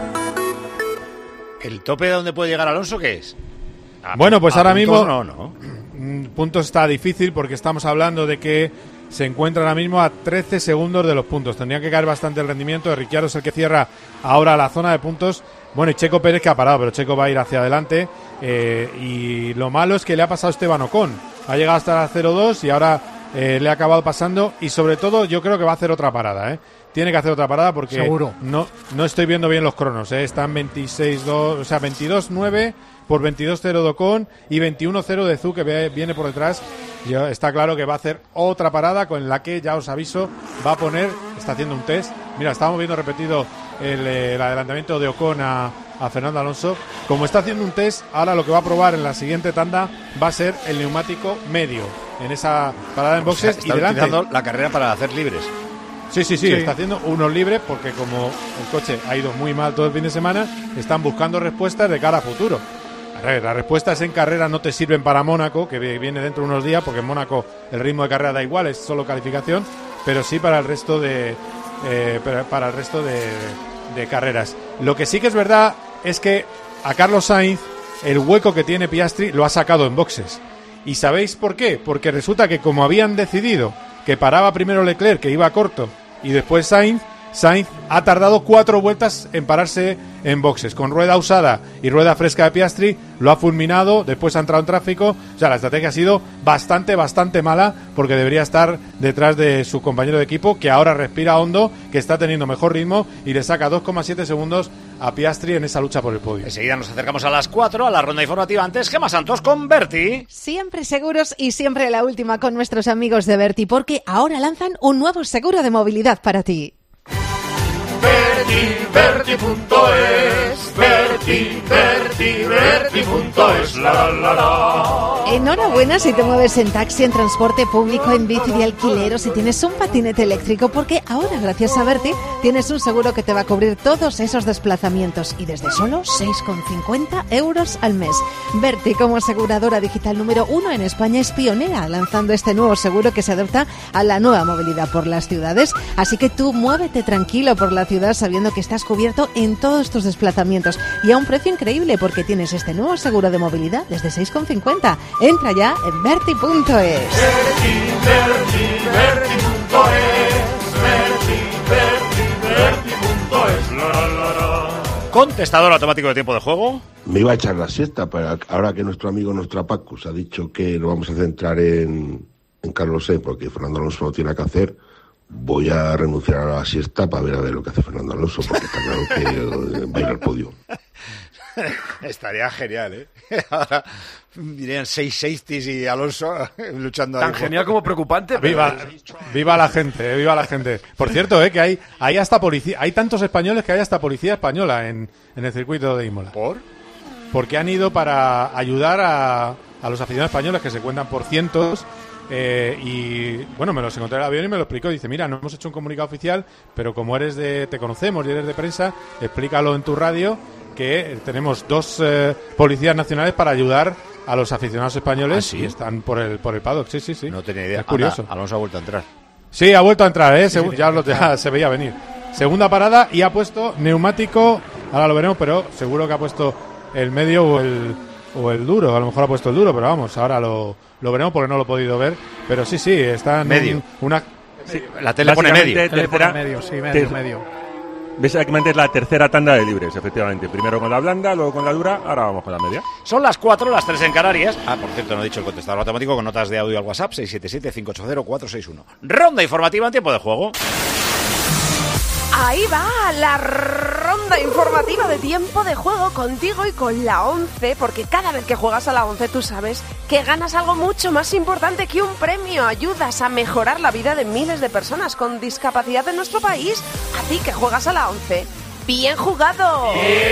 ¿El tope de dónde puede llegar Alonso qué es? A, bueno, pues ahora mismo... No, no. Puntos está difícil porque estamos hablando de que se encuentra ahora mismo a trece segundos de los puntos. Tendría que caer bastante el rendimiento. Ricciardo es el que cierra ahora la zona de puntos. Bueno, y Checo Pérez que ha parado, pero Checo va a ir hacia adelante. Eh, y lo malo es que le ha pasado Esteban Ocon. Ha llegado hasta la cero dos y ahora eh, le ha acabado pasando. Y sobre todo yo creo que va a hacer otra parada, ¿eh? Tiene que hacer otra parada porque seguro. no no estoy viendo bien los cronos, ¿eh? Están veintiséis dos, o sea, veintidós nueve por veintidós cero de Ocon y veintiuno cero de Zhou, que viene por detrás. Ya está claro que va a hacer otra parada con la que, ya os aviso, va a poner, está haciendo un test. Mira, estamos viendo repetido el, el adelantamiento de Ocon a, a Fernando Alonso. Como está haciendo un test, ahora lo que va a probar en la siguiente tanda va a ser el neumático medio en esa parada en boxes. O sea, está y delante utilizando la carrera para hacer libres. Sí, sí, sí, sí, está haciendo unos libres porque como el coche ha ido muy mal todo el fin de semana, están buscando respuestas de cara a futuro. A ver, las respuestas en carrera no te sirven para Mónaco, que viene dentro de unos días, porque en Mónaco el ritmo de carrera da igual, es solo calificación, pero sí para el resto de eh, para el resto de, de carreras. Lo que sí que es verdad es que a Carlos Sainz el hueco que tiene Piastri lo ha sacado en boxes. ¿Y sabéis por qué? Porque resulta que como habían decidido que paraba primero Leclerc, que iba corto, y después Sainz, Sainz ha tardado cuatro vueltas en pararse en boxes. Con rueda usada y rueda fresca de Piastri, lo ha fulminado, después ha entrado en tráfico. O sea, la estrategia ha sido bastante, bastante mala, porque debería estar detrás de su compañero de equipo, que ahora respira hondo, que está teniendo mejor ritmo y le saca dos coma siete segundos a Piastri en esa lucha por el podio. Enseguida nos acercamos a las cuatro, a la ronda informativa. Antes, Gemma Santos con Berti. Siempre seguros y siempre la última con nuestros amigos de Berti, porque ahora lanzan un nuevo seguro de movilidad para ti. Berti, Berti punto es, Berti, Berti, Berti punto es, la la la la. Enhorabuena si te mueves en taxi, en transporte público, en bici de alquiler o si tienes un patinete eléctrico, porque ahora gracias a Berti tienes un seguro que te va a cubrir todos esos desplazamientos y desde solo seis con cincuenta euros al mes. Berti, como aseguradora digital número uno en España, es pionera lanzando este nuevo seguro que se adapta a la nueva movilidad por las ciudades, así que tú muévete tranquilo por la ciudad sabiendo que estás cubierto en todos tus desplazamientos y a un precio increíble porque tienes este nuevo seguro de movilidad desde seis con cincuenta. Entra ya en berti punto es. Berti, Berti, Berti punto es, Berti, Berti, Berti punto es, la la la. Contestador automático de tiempo de juego. Me iba a echar la siesta, pero ahora que nuestro amigo Nostrapacus ha dicho que nos vamos a centrar en, en Carlos Sainz porque Fernando Alonso no tiene que hacer, voy a renunciar a la siesta para ver a ver lo que hace Fernando Alonso, porque está claro que va a ir al podio. Estaría genial, ¿eh? Ahora dirían seis safeties y Alonso luchando. Tan ahí genial por... como preocupante. Viva, pero... viva la gente, eh, viva la gente. Por cierto, eh, que hay, hay hasta policía, hay tantos españoles que hay hasta policía española en, en el circuito de Imola. ¿Por? Porque han ido para ayudar a, a los aficionados españoles que se cuentan por cientos. Eh, y bueno, me los encontré en el avión y me lo explicó. Dice, mira, no hemos hecho un comunicado oficial, pero como eres de, te conocemos y eres de prensa, explícalo en tu radio que tenemos dos eh, policías nacionales para ayudar a los aficionados españoles. ¿Ah, sí? Y están por el por el paddock. Sí, sí, sí. No tenía idea. Es curioso. Anda, Alonso ha vuelto a entrar. Sí, ha vuelto a entrar, ¿eh? Sí, Segu- sí, ya, sí. lo, ya se veía venir. Segunda parada y ha puesto neumático. Ahora lo veremos, pero seguro que ha puesto el medio o el o el duro. A lo mejor ha puesto el duro, pero vamos, ahora lo, lo veremos porque no lo he podido ver. Pero sí, sí, está en medio. Un, una... Sí, la tele pone medio. Tercera, medio, sí, medio, ter- medio. Básicamente es la tercera tanda de libres, efectivamente. Primero con la blanda, luego con la dura, ahora vamos con la media. Son las cuatro, las tres en Canarias. Ah, por cierto, no he dicho el contestador automático con notas de audio al WhatsApp seis siete siete, cinco ocho cero, cuatro seis uno. Ronda informativa en tiempo de juego. Ahí va la ronda informativa de tiempo de juego contigo y con la once, porque cada vez que juegas a la once tú sabes que ganas algo mucho más importante que un premio. Ayudas a mejorar la vida de miles de personas con discapacidad en nuestro país. A ti que juegas a la once, ¡bien jugado!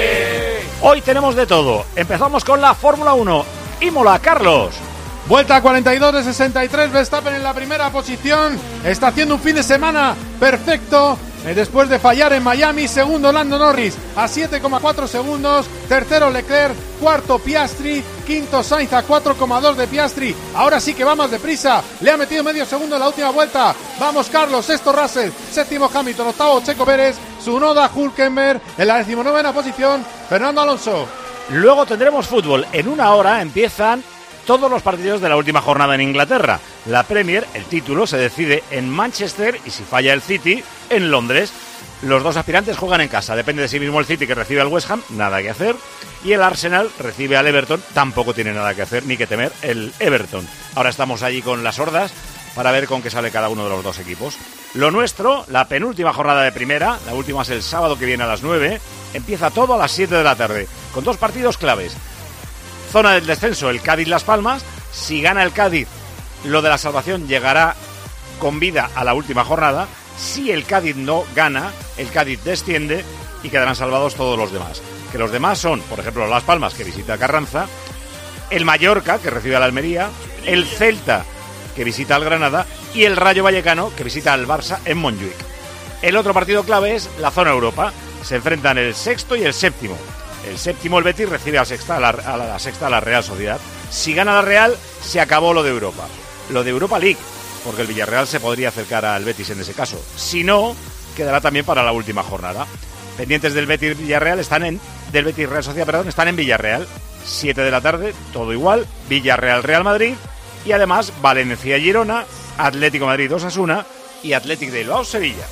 Hoy tenemos de todo. Empezamos con la Fórmula uno. Imola, Carlos. Vuelta a cuarenta y dos de sesenta y tres, Verstappen en la primera posición. Está haciendo un fin de semana perfecto. Después de fallar en Miami, segundo Lando Norris a siete coma cuatro segundos, tercero Leclerc, cuarto Piastri, quinto Sainz a cuatro coma dos de Piastri. Ahora sí que va más deprisa, le ha metido medio segundo en la última vuelta. Vamos Carlos, sexto Russell, séptimo Hamilton, octavo Checo Pérez, Tsunoda, Hülkenberg en la decimonovena posición, Fernando Alonso. Luego tendremos fútbol. En una hora empiezan todos los partidos de la última jornada en Inglaterra. La Premier, el título, se decide en Manchester y si falla el City, en Londres. Los dos aspirantes juegan en casa. Depende de sí mismo el City, que recibe al West Ham, nada que hacer. Y el Arsenal recibe al Everton, tampoco tiene nada que hacer ni que temer el Everton. Ahora estamos allí con las hordas para ver con qué sale cada uno de los dos equipos. Lo nuestro, la penúltima jornada de primera, la última es el sábado que viene a las nueve, empieza todo a las siete de la tarde, con dos partidos claves. Zona del descenso, el Cádiz-Las Palmas. Si gana el Cádiz, lo de la salvación llegará con vida a la última jornada. Si el Cádiz no gana, el Cádiz desciende y quedarán salvados todos los demás. Que los demás son, por ejemplo, Las Palmas, que visita Carranza, el Mallorca, que recibe al Almería, el Celta, que visita al Granada, y el Rayo Vallecano, que visita al Barça en Montjuic. El otro partido clave es la zona Europa. Se enfrentan el sexto y el séptimo. El séptimo, el Betis, recibe a, sexta, a, la, a la sexta a la Real Sociedad. Si gana la Real, se acabó lo de Europa. Lo de Europa League, porque el Villarreal se podría acercar al Betis en ese caso. Si no, quedará también para la última jornada. Pendientes del Betis Villarreal están en del Betis Real Sociedad, perdón, están en Villarreal. siete de la tarde, todo igual. Villarreal Real Madrid y además Valencia Girona, Atlético Madrid Osasuna y Athletic de Bilbao Sevilla.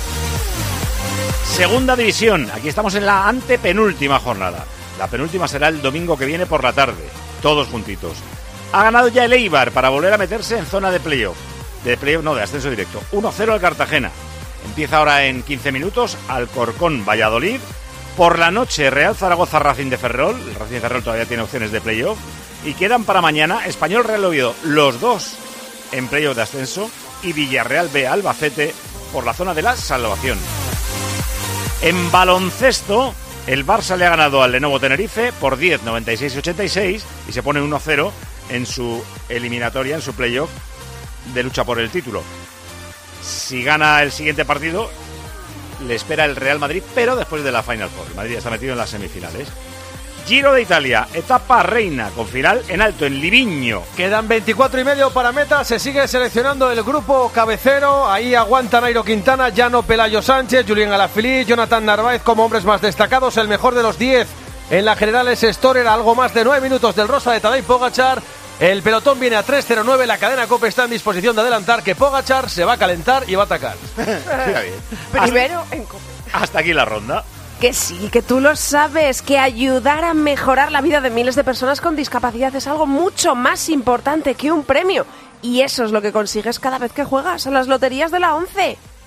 Segunda división, aquí estamos en la antepenúltima jornada. La penúltima será el domingo que viene por la tarde, todos juntitos. Ha ganado ya el Eibar para volver a meterse en zona de playoff. De playoff, no, de ascenso directo. uno cero al Cartagena. Empieza ahora en quince minutos Alcorcón Valladolid. Por la noche Real Zaragoza Racing de Ferrol. El Racing de Ferrol todavía tiene opciones de playoff. Y quedan para mañana Español Real Oviedo, los dos en playoff de ascenso. Y Villarreal B Albacete por la zona de la salvación. En baloncesto, el Barça le ha ganado al Lenovo Tenerife por diez, noventa y seis y ochenta y seis y se pone uno cero en su eliminatoria, en su playoff de lucha por el título. Si gana el siguiente partido, le espera el Real Madrid, pero después de la Final Four. El Madrid ya está metido en las semifinales. Giro de Italia, etapa reina, con final en alto, en Livigno. Quedan veinticuatro y medio para meta, se sigue seleccionando el grupo cabecero, ahí aguanta Nairo Quintana, Llano Pelayo Sánchez, Julián Alaphilippe, Jonathan Narváez como hombres más destacados, el mejor de los diez en la general es Storer, a algo más de nueve minutos del rosa de Tadej Pogačar. El pelotón viene a tres cero nueve, la cadena COPE está en disposición de adelantar que Pogačar se va a calentar y va a atacar. Primero en COPE. Hasta aquí la ronda. Que sí, que tú lo sabes, que ayudar a mejorar la vida de miles de personas con discapacidad es algo mucho más importante que un premio. Y eso es lo que consigues cada vez que juegas a las loterías de la once.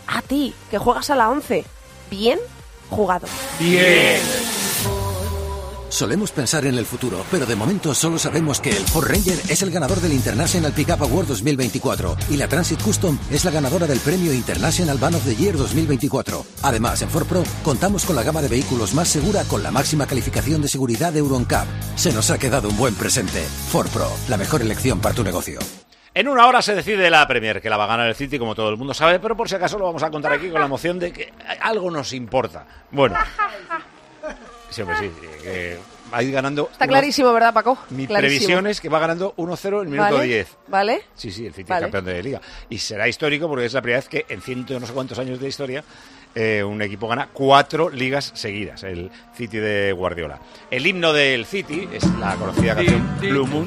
A ti, que juegas a la once. Bien jugado. Bien. Solemos pensar en el futuro, pero de momento solo sabemos que el Ford Ranger es el ganador del International Pickup Award dos mil veinticuatro y la Transit Custom es la ganadora del premio International Van of the Year dos mil veinticuatro. Además, en Ford Pro contamos con la gama de vehículos más segura con la máxima calificación de seguridad de Euro N C A P. Se nos ha quedado un buen presente. Ford Pro, la mejor elección para tu negocio. En una hora se decide la Premier, que la va a ganar el City, como todo el mundo sabe, pero por si acaso lo vamos a contar aquí con la emoción de que algo nos importa. Bueno... Sí, hombre, sí, que va a ir ganando... Está uno... clarísimo, ¿verdad, Paco? Mi clarísimo. previsión es que va ganando uno cero en el minuto ¿Vale? diez. ¿Vale? Sí, sí, el City Vale. es campeón de Liga. Y será histórico porque es la primera vez que en ciento no sé cuántos años de historia eh, un equipo gana cuatro ligas seguidas, el City de Guardiola. El himno del City es la conocida canción Blue Moon.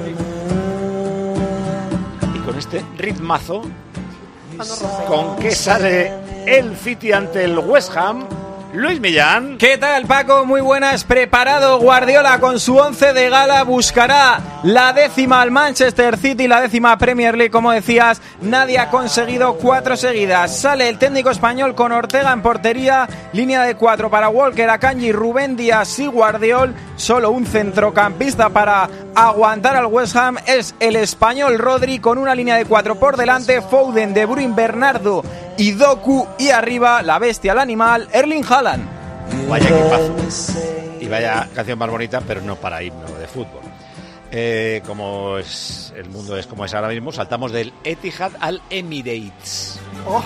Y con este ritmazo, ¿con qué sale el City ante el West Ham? Luis Millán. ¿Qué tal, Paco? Muy buenas. Preparado Guardiola con su once de gala. Buscará la décima al Manchester City, la décima Premier League, como decías. Nadie ha conseguido cuatro seguidas. Sale el técnico español con Ortega en portería. Línea de cuatro para Walker, Akanji, Rubén Díaz y Guardiol. Solo un centrocampista para aguantar al West Ham. Es el español Rodri con una línea de cuatro por delante. Foden, De Bruyne, Bernardo y Doku. Y arriba, la bestia, el animal, Erling Haaland. Vaya equipazo. Y vaya canción más bonita, pero no para himno de fútbol. Eh, como es el mundo es como es ahora mismo, saltamos del Etihad al Emirates. Oh.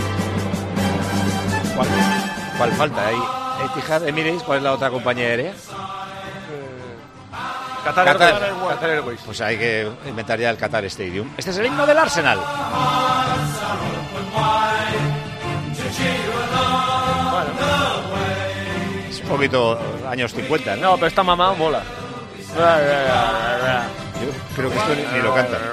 ¿Cuál, ¿Cuál falta ahí? Etihad, Emirates, ¿cuál es la otra compañía aérea? Eh, Qatar, Qatar, Airways. Qatar Airways. Pues hay que inventar ya el Qatar Stadium. Este es el himno del Arsenal. Es un poquito años cincuenta, ¿no? No, pero está mamado, mola. Yo creo que esto ni, ni lo canta.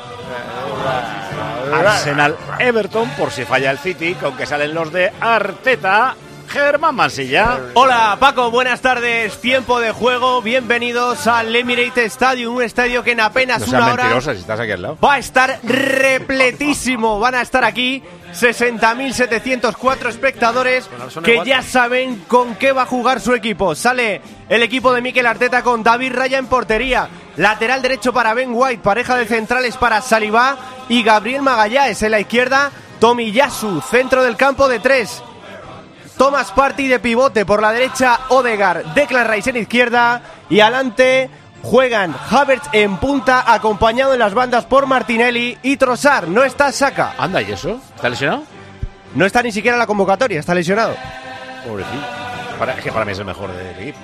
Arsenal Everton, por si falla el City, con que salen los de Arteta. Germán Mansilla. Hola Paco, buenas tardes, tiempo de juego, bienvenidos al Emirates Stadium, un estadio que en apenas No una seas hora mentirosa, si estás aquí al lado. va a estar repletísimo, van a estar aquí sesenta mil setecientos cuatro espectadores que ya saben con qué va a jugar su equipo. Sale el equipo de Mikel Arteta con David Raya en portería, lateral derecho para Ben White, pareja de centrales para Saliba y Gabriel Magalhães. En la izquierda, Tomiyasu, centro del campo de tres. Thomas Partey de pivote, por la derecha Odegaard, Declan Rice en izquierda y adelante juegan Havertz en punta, acompañado en las bandas por Martinelli y Trossard. No está Saka. Anda, ¿y eso? ¿Está lesionado? No está ni siquiera en la convocatoria, está lesionado. Pobrecito. Para, es que para mí es el mejor del equipo.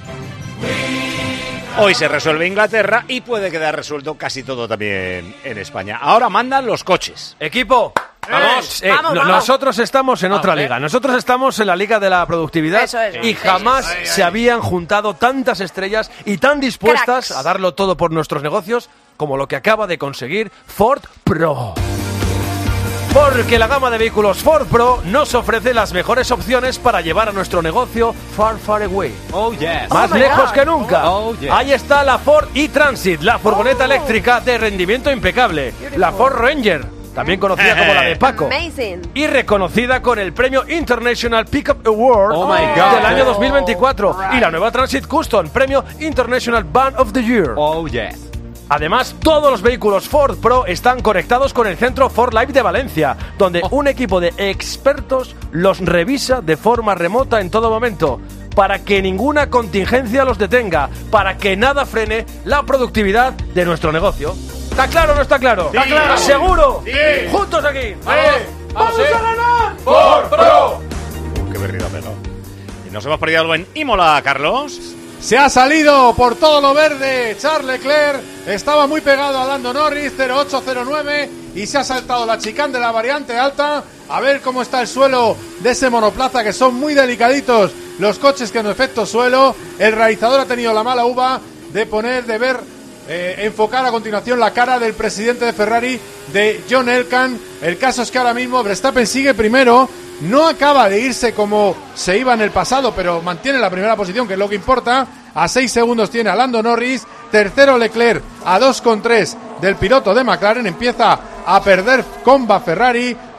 Hoy se resuelve Inglaterra y puede quedar resuelto casi todo también en España. Ahora mandan los coches. Equipo. Vamos, eh, vamos, no, vamos. Nosotros estamos en Vamos, otra eh. liga. Nosotros estamos en la liga de la productividad. Eso es. Y jamás Eso es. se habían juntado tantas estrellas y tan dispuestas Cracks. a darlo todo por nuestros negocios como lo que acaba de conseguir Ford Pro. Porque la gama de vehículos Ford Pro nos ofrece las mejores opciones para llevar a nuestro negocio far, far away. Oh, yes. Más Oh, my lejos God. que nunca. Oh, yes. Ahí está la Ford e-Transit, la furgoneta Oh. eléctrica de rendimiento impecable. La Ford Ranger, también conocida como la de Paco. Amazing. Y reconocida con el premio International Pickup Award Oh, my God. del año dos mil veinticuatro. Y la nueva Transit Custom, premio International Van of the Year. Oh, yes. Además, todos los vehículos Ford Pro están conectados con el centro Ford Life de Valencia, donde un equipo de expertos los revisa de forma remota en todo momento, para que ninguna contingencia los detenga, para que nada frene la productividad de nuestro negocio. ¿Está claro o no está claro? Sí. ¿Está claro? ¿Seguro? Sí. ¡Juntos aquí! ¡Vamos a ganar! ¡Ford Pro! Uh, qué berrido ha pegado. Y nos hemos perdido algo en Imola, Carlos. Se ha salido por todo lo verde Charles Leclerc, estaba muy pegado a Lando Norris, cero ocho cero nueve, y se ha saltado la chicane de la variante alta. A ver cómo está el suelo de ese monoplaza, que son muy delicaditos los coches que en efecto suelo. El realizador ha tenido la mala uva de poner, de ver, eh, enfocar a continuación la cara del presidente de Ferrari, de John Elkann. El caso es que ahora mismo Verstappen sigue primero. No acaba de irse como se iba en el pasado, pero mantiene la primera posición, que es lo que importa. A seis segundos tiene a Lando Norris. Tercero Leclerc, a dos coma tres del piloto de McLaren. Empieza a perder comba Ferrari.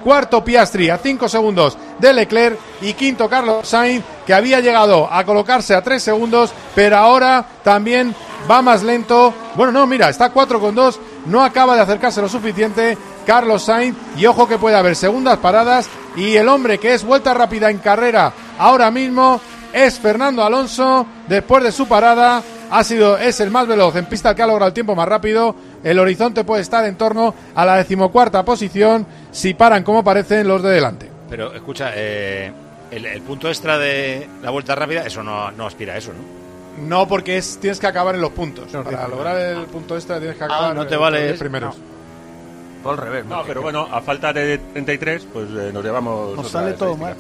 cuarto Piastri a cinco segundos de Leclerc y quinto Carlos Sainz, que había llegado a colocarse a tres segundos, pero ahora también va más lento. Bueno, no, mira, está cuatro con dos, no acaba de acercarse lo suficiente Carlos Sainz, y ojo que puede haber segundas paradas, y el hombre que es vuelta rápida en carrera ahora mismo es Fernando Alonso. Después de su parada ha sido, es el más veloz en pista, el que ha logrado el tiempo más rápido. El horizonte puede estar en torno a la decimocuarta posición si paran como parecen los de delante. Pero escucha, eh, el, el punto extra de la vuelta rápida, eso no, no aspira a eso, ¿no? No, porque es, tienes que acabar en los puntos. No, Para lograr el punto extra tienes que acabar ah, no te vale los primeros. No. Al revés. No, pero bueno, a falta de treinta y tres, pues eh, nos llevamos. Nos sale todo mal.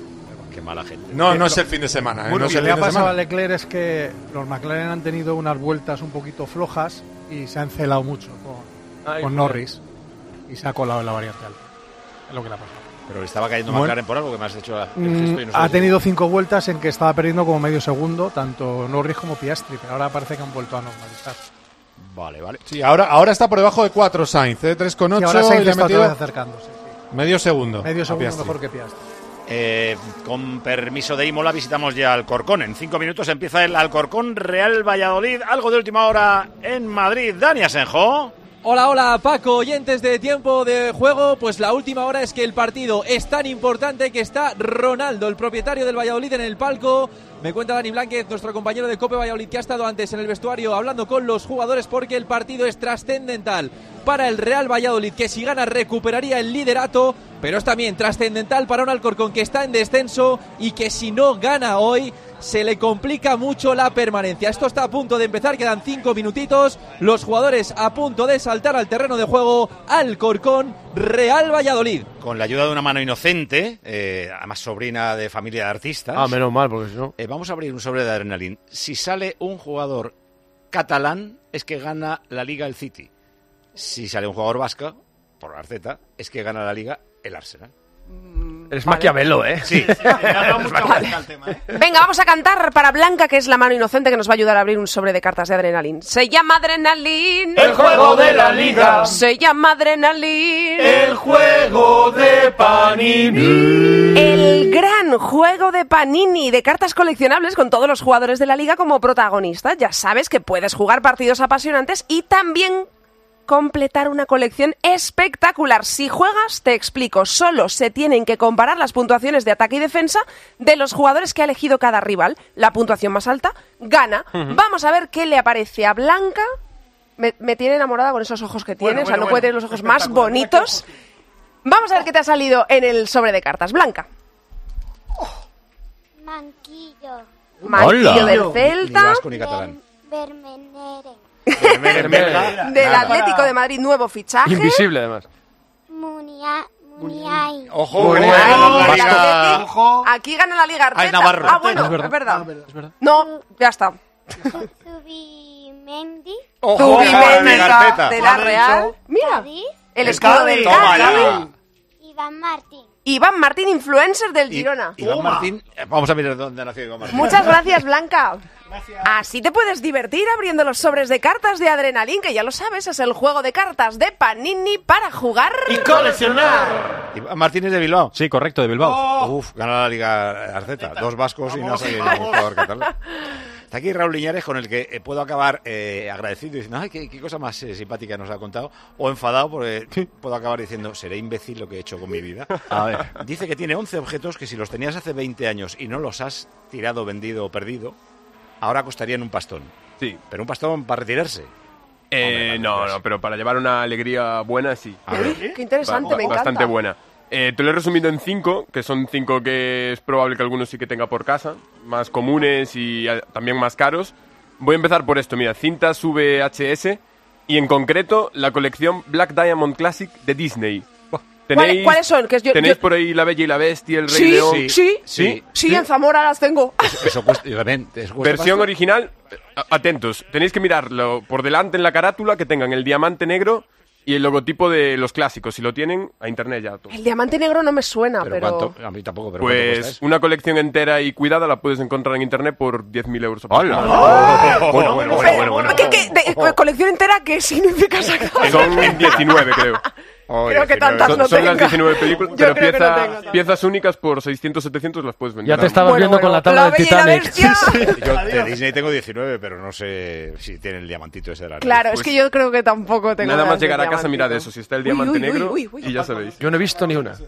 Qué mala gente. No, no es el fin de semana. ¿eh? Bueno, no es lo el que le fin ha de pasado semana. a Leclerc es que los McLaren han tenido unas vueltas un poquito flojas y se ha encelado mucho con, Ay, con joder. Norris y se ha colado en la variante alta. Es lo que le ha pasado. Pero le estaba cayendo Bueno. McLaren por algo que me has hecho el Mm, gesto y no ha sabes. tenido cinco vueltas en que estaba perdiendo como medio segundo tanto Norris como Piastri, pero ahora parece que han vuelto a normalizar. Vale, vale. Sí, ahora, ahora está por debajo de cuatro Sainz, ¿eh? tres con ocho Y ahora y Sainz le ha está otra metido vez acercándose. Sí. medio segundo. Medio a segundo Piastri. mejor que Piastri. Eh, con permiso de Imola visitamos ya Alcorcón. En cinco minutos empieza el Alcorcón Real Valladolid. Algo de última hora en Madrid. Dani Asenjo. Hola, hola Paco, oyentes de Tiempo de Juego. Pues la última hora es que el partido es tan importante que está Ronaldo, el propietario del Valladolid, en el palco. Me cuenta Dani Blánquez, nuestro compañero de Cope Valladolid, que ha estado antes en el vestuario hablando con los jugadores, porque el partido es trascendental para el Real Valladolid, que si gana recuperaría el liderato, pero es también trascendental para un Alcorcón que está en descenso y que si no gana hoy se le complica mucho la permanencia. Esto está a punto de empezar, quedan cinco minutitos, los jugadores a punto de saltar al terreno de juego. Alcorcón, Real Valladolid. Con la ayuda de una mano inocente, eh, además sobrina de familia de artistas. Ah, menos mal, porque si no... Eh, vamos a abrir un sobre de adrenalina. Si sale un jugador catalán, es que gana la Liga el City. Si sale un jugador vasco, por Arteta, es que gana la Liga el Arsenal. Eres Maquiavelo, ¿eh? Sí. Venga, vamos a cantar para Blanca, que es la mano inocente que nos va a ayudar a abrir un sobre de cartas de Adrenalin. Se llama Adrenalin. El juego de la liga. Se llama Adrenalin. El juego de Panini. El gran juego de Panini de cartas coleccionables con todos los jugadores de la liga como protagonistas. Ya sabes que puedes jugar partidos apasionantes y también completar una colección espectacular. Si juegas, te explico, solo se tienen que comparar las puntuaciones de ataque y defensa de los jugadores que ha elegido cada rival. La puntuación más alta gana. Uh-huh. Vamos a ver qué le aparece a Blanca. Me, me tiene enamorada con esos ojos que tiene, bueno, o sea, bueno, no bueno. puede tener los ojos más bonitos. Vamos a ver qué te ha salido en el sobre de cartas. Blanca. Manquillo. Manquillo Hola. del Celta. Ni vasco ni catalán. Vermenere. Del Atlético de Madrid, nuevo fichaje. Invisible, además. Munia, Muniain. Ojo, Muniain. la Liga. Ojo. Aquí gana la Liga Arteta. Ah, es Navarro. Ah, bueno, es verdad. Es verdad. Ah, es verdad. No, ya está. Zubimendi. Ojo, Zubimendi de la Real. Mira, el escudo del Cádiz. Iván Martín. Iván Martín, influencer del Girona. I, Iván Martín, vamos a mirar dónde nació Iván Martín. Muchas gracias, Blanca. Gracias. Así te puedes divertir abriendo los sobres de cartas de Adrenalin, que ya lo sabes, es el juego de cartas de Panini para jugar y coleccionar. Iván Martín es de Bilbao. Sí, correcto, de Bilbao. Oh. Uf, gana la Liga Arteta. Dos vascos vamos, y no sale ningún jugador catalán. Está aquí Raúl Liñares, con el que puedo acabar eh, agradecido diciendo, ay, qué, qué cosa más eh, simpática nos ha contado, o enfadado porque puedo acabar diciendo, seré imbécil lo que he hecho con mi vida. A ver. Dice que tiene once objetos que si los tenías hace veinte años y no los has tirado, vendido o perdido, ahora costarían un pastón. Sí. Pero un pastón para retirarse. Eh, Hombre, no, no, pero para llevar una alegría buena, sí. A ver. Qué interesante, ba- me encanta. Bastante buena. Eh, te lo he resumido en cinco, que son cinco que es probable que algunos sí que tenga por casa, más comunes y a, también más caros. Voy a empezar por esto, mira, cintas V H S y en concreto la colección Black Diamond Classic de Disney. ¿Tenéis, ¿Cuáles son? Que yo, ¿Tenéis yo... por ahí La Bella y la Bestia, El Rey sí, León? Sí, sí, sí, sí, en Zamora las tengo. Eso, eso cuesta, yo también. ¿Cuesta Versión pasto? original, atentos, tenéis que mirarlo por delante en la carátula, que tengan el diamante negro y el logotipo de los clásicos. Si lo tienen, a internet ya. Todo. El diamante negro no me suena, pero... pero... ¿Cuánto? A mí tampoco, pero pues una colección entera y cuidada la puedes encontrar en internet por diez mil euros. ¡Hola! ¡Oh! Bueno, bueno, bueno, bueno, bueno. ¿Qué, qué, de, ¿Colección entera qué significa exactamente? Son diecinueve, creo. Oh, creo que tantas son, no son tenga. las diecinueve películas, Yo pero creo que pieza, no tengo tantas. piezas únicas por seiscientos, setecientos las puedes vender. Ya te estabas Bueno, viendo bueno, con la tabla La del Bella y la Titanic. Bestia. Yo de Disney tengo diecinueve, pero no sé si tiene el diamantito ese de la Claro, Pues es que yo creo que tampoco tengo. Nada las más de llegar a casa, diamantito. mirad eso, si está el Uy, diamante uy, negro uy, uy, uy. y ya sabéis. Yo no he visto ni una.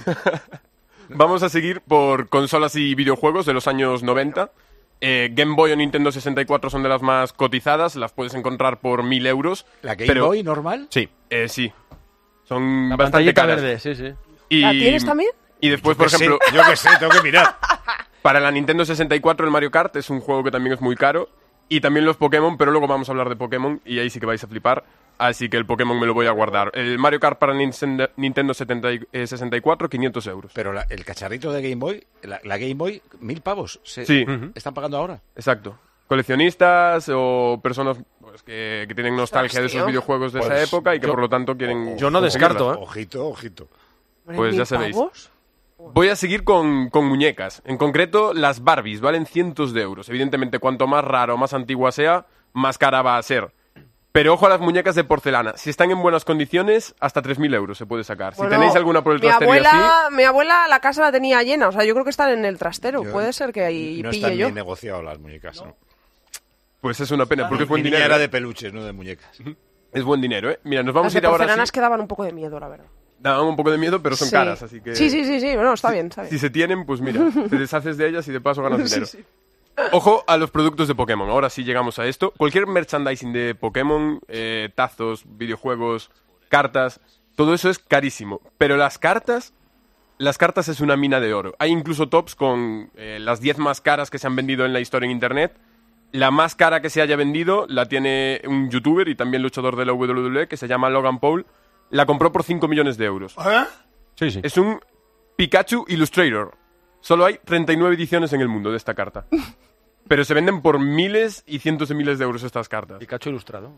Vamos a seguir por consolas y videojuegos de los años noventa. Eh, Game Boy o Nintendo sesenta y cuatro son de las más cotizadas, las puedes encontrar por mil euros. ¿La Game pero- Boy normal? Sí, eh, sí. Son La bastante pantallita caras. verde, sí, sí. Y, ¿La tienes también? Y después, Yo por qué sé, ejemplo, yo que sé, tengo que mirar. para la Nintendo sesenta y cuatro el Mario Kart es un juego que también es muy caro. Y también los Pokémon, pero luego vamos a hablar de Pokémon y ahí sí que vais a flipar. Así que el Pokémon me lo voy a guardar. El Mario Kart para Nintendo, Nintendo setenta y- eh, sesenta y cuatro, quinientos euros. Pero la- el cacharrito de Game Boy, la, la Game Boy, mil pavos. Se, Sí. ¿Están pagando ahora? Exacto. Coleccionistas o personas pues, que, que tienen nostalgia de Ostras, esos tío. videojuegos de Pues esa época y que yo- por lo tanto quieren... yo no conseguirlas. descarto, ¿eh? Ojito, ojito. Pues ya ¿Mil sabéis. pavos? Voy a seguir con, con muñecas. En concreto, las Barbies valen cientos de euros. Evidentemente, cuanto más raro o más antigua sea, más cara va a ser. Pero ojo a las muñecas de porcelana. Si están en buenas condiciones, hasta tres mil euros se puede sacar. Si Bueno, tenéis alguna por el mi trastero y así... abuela, mi abuela la casa la tenía llena, o sea, yo creo que están en el trastero. Yo- Puede ser que ahí no pille están yo. bien negociadas las muñecas, ¿no? Pues es una pena, porque es buen Mi niña dinero. era ¿eh? de peluches, no de muñecas. Es buen dinero, ¿eh? Mira, nos vamos Las a de ir ahora porcelanas sí. que daban un poco de miedo, la verdad. Daban un poco de miedo, pero son Sí. caras, así que... Sí, sí, sí, sí, bueno, está bien, está bien. Si se tienen, pues mira, te deshaces de ellas y de paso ganas Sí, dinero. sí. Ojo a los productos de Pokémon. Ahora sí llegamos a esto. Cualquier merchandising de Pokémon, eh, tazos, videojuegos, cartas, todo eso es carísimo. Pero las cartas, las cartas es una mina de oro. Hay incluso tops con eh, las diez más caras que se han vendido en la historia en Internet. La más cara que se haya vendido la tiene un youtuber y también luchador de la W W E que se llama Logan Paul. La compró por cinco millones de euros. Sí, sí. Es un Pikachu Illustrator. Solo hay treinta y nueve ediciones en el mundo de esta carta. Pero se venden por miles y cientos de miles de euros estas cartas. Pikachu ilustrado.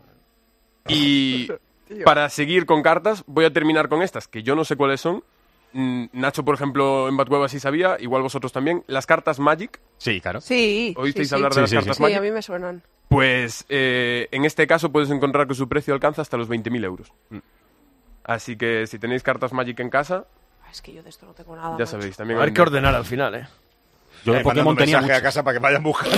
Y para seguir con cartas, voy a terminar con estas, que yo no sé cuáles son. Mm, Nacho, por ejemplo, en Batcueva sí sabía, igual vosotros también. Las cartas Magic. Sí, claro. Sí. ¿Oísteis sí, hablar sí. de las Sí, sí, cartas Sí, Magic? a mí me suenan. Pues eh, en este caso puedes encontrar que su precio alcanza hasta los veinte mil euros. Así que si tenéis cartas Magic en casa, Es que yo de esto no tengo nada. ya macho. sabéis. También A ver hay- qué ordenar al final, ¿eh? Yo de Eh, mandando Pokémon un tenía mensaje a mucho. casa para que vayan buscando.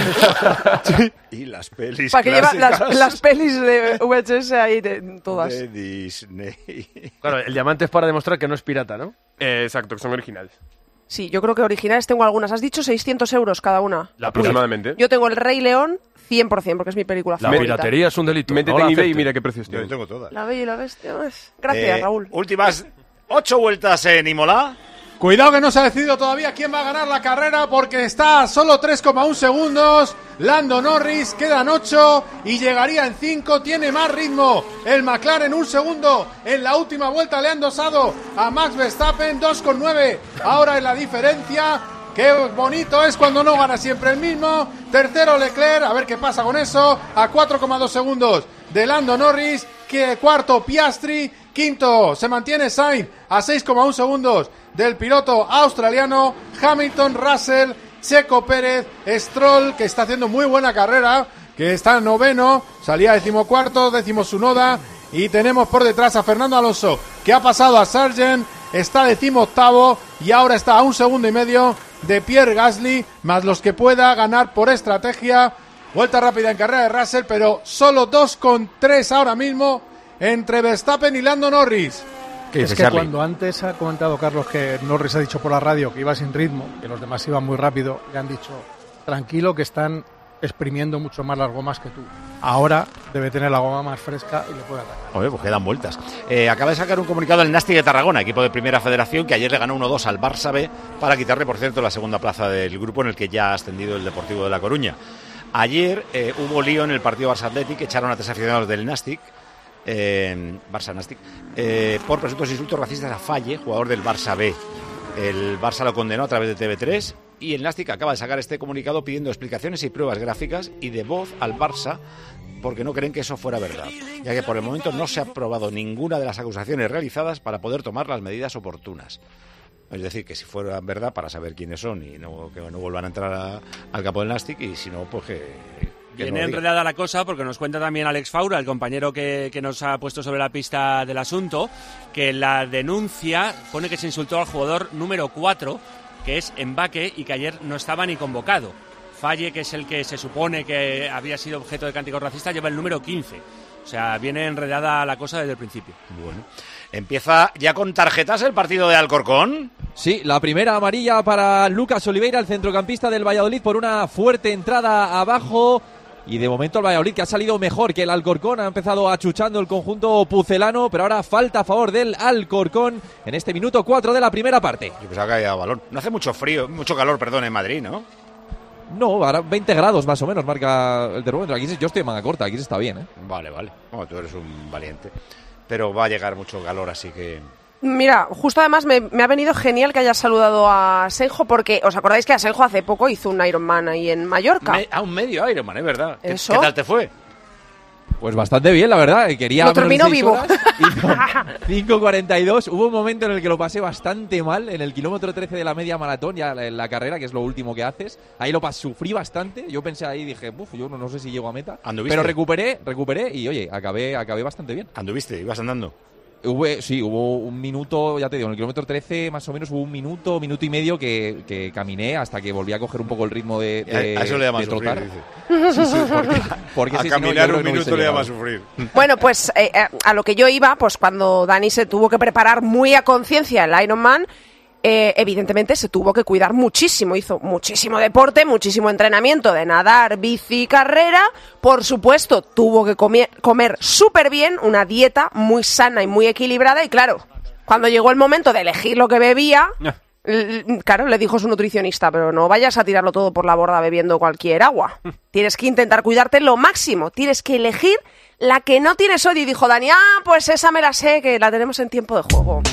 Y las pelis Para que lleva clásicas las, las pelis de V H S ahí de todas. de Disney. Claro, el diamante es para demostrar que no es pirata, ¿no? Eh, exacto, que son originales. Sí, yo creo que originales tengo algunas. Has dicho seiscientos euros cada una. La aproximadamente. Yo tengo El Rey León cien por ciento porque es mi película La favorita. piratería es un delito. Métete no la en eBay y aceptes. mira qué precios Yo tiene. tengo todas. La Bella y la Bestia. pues, Gracias, Eh, Raúl. Últimas ocho vueltas en Imola. Cuidado que no se ha decidido todavía quién va a ganar la carrera porque está a solo tres coma uno segundos. Lando Norris, quedan ocho y llegaría en cinco. Tiene más ritmo el McLaren, un segundo. En la última vuelta le han dosado a Max Verstappen, dos coma nueve. Ahora es la diferencia. Qué bonito es cuando no gana siempre el mismo. Tercero Leclerc, a ver qué pasa con eso. A cuatro coma dos segundos de Lando Norris. Que cuarto Piastri. Quinto se mantiene Sainz a seis coma uno segundos del piloto australiano. Hamilton, Russell, Checo Pérez, Stroll, que está haciendo muy buena carrera, que está noveno, salía decimocuarto, décimo Tsunoda, y tenemos por detrás a Fernando Alonso, que ha pasado a Sargent, está decimoctavo y ahora está a un segundo y medio de Pierre Gasly, más los que pueda ganar por estrategia. Vuelta rápida en carrera de Russell, pero solo dos coma tres ahora mismo entre Verstappen y Lando Norris. ¿Qué Es dices, que Charlie? cuando antes ha comentado Carlos que Norris ha dicho por la radio que iba sin ritmo, que los demás iban muy rápido, le han dicho, tranquilo que están exprimiendo mucho más las gomas que tú. Ahora debe tener la goma más fresca y le puede atacar. Oye, pues quedan vueltas. Eh, acaba de sacar un comunicado el Nastic de Tarragona, equipo de Primera Federación, que ayer le ganó uno dos al Barça B para quitarle, por cierto, la segunda plaza del grupo en el que ya ha ascendido el Deportivo de La Coruña. Ayer eh, hubo lío en el partido Barça Athletic, echaron a tres aficionados del Nastic, eh, Barça Nastic, eh, por presuntos insultos racistas a Falle, jugador del Barça B. El Barça lo condenó a través de T V tres y el Nastic acaba de sacar este comunicado pidiendo explicaciones y pruebas gráficas y de voz al Barça porque no creen que eso fuera verdad, ya que por el momento no se ha probado ninguna de las acusaciones realizadas para poder tomar las medidas oportunas. Es decir, que si fuera verdad, para saber quiénes son y no, que no vuelvan a entrar a, al campo del Nastic, y si no, pues que, Viene no enredada la cosa porque nos cuenta también Alex Faura, el compañero que, que nos ha puesto sobre la pista del asunto, que la denuncia pone que se insultó al jugador número cuatro, que es Mbacké, y que ayer no estaba ni convocado. Falle, que es el que se supone que había sido objeto de cánticos racistas, lleva el número quince. O sea, viene enredada la cosa desde el principio. Bueno. ¿Empieza ya con tarjetas el partido de Alcorcón? Sí, la primera amarilla para Lucas Oliveira, el centrocampista del Valladolid, por una fuerte entrada abajo. Y de momento el Valladolid, que ha salido mejor que el Alcorcón, ha empezado achuchando el conjunto pucelano, pero ahora falta a favor del Alcorcón en este minuto cuatro de la primera parte. Yo pensaba que había balón. No hace mucho frío, mucho calor, perdón, en Madrid, ¿no? No, ahora veinte grados más o menos marca el termómetro. Aquí yo estoy en manga corta, aquí se está bien, ¿eh? Vale, vale. Bueno, tú eres un valiente. Pero va a llegar mucho calor, así que... Mira, justo además me, me ha venido genial que hayas saludado a Asenjo, porque os acordáis que Asenjo hace poco hizo un Ironman ahí en Mallorca. Me, a un medio Ironman, es verdad. ¿Qué, ¿Eso? ¿Qué tal te fue? Pues bastante bien, la verdad. Quería lo terminó vivo. cinco cuarenta y dos. Hubo un momento en el que lo pasé bastante mal, en el kilómetro trece de la media maratón, ya en la carrera, que es lo último que haces. Ahí lo pasé, sufrí bastante. Yo pensé ahí, dije, uff, yo no, no sé si llego a meta. ¿Anduviste? Pero recuperé, recuperé y, oye, acabé, acabé bastante bien. ¿Anduviste? ¿Ibas andando? Hubo, sí, hubo un minuto, ya te digo, en el kilómetro trece más o menos hubo un minuto, minuto y medio que, que caminé hasta que volví a coger un poco el ritmo de, de, a eso le llamas de trotar. Sufrir, sí, sí, porque, porque a sí, caminar si no, un minuto no le llamas sufrir. Bueno, pues eh, a lo que yo iba, pues cuando Dani se tuvo que preparar muy a conciencia el Ironman, Eh, evidentemente se tuvo que cuidar muchísimo, hizo muchísimo deporte, muchísimo entrenamiento de nadar, bici, carrera, por supuesto tuvo que comer, comer súper bien, una dieta muy sana y muy equilibrada, y claro, cuando llegó el momento de elegir lo que bebía, l- claro, le dijo su nutricionista, pero no vayas a tirarlo todo por la borda bebiendo cualquier agua, tienes que intentar cuidarte lo máximo, tienes que elegir la que no tiene sodio, y dijo Dani, ah, pues esa me la sé, que la tenemos en tiempo de juego.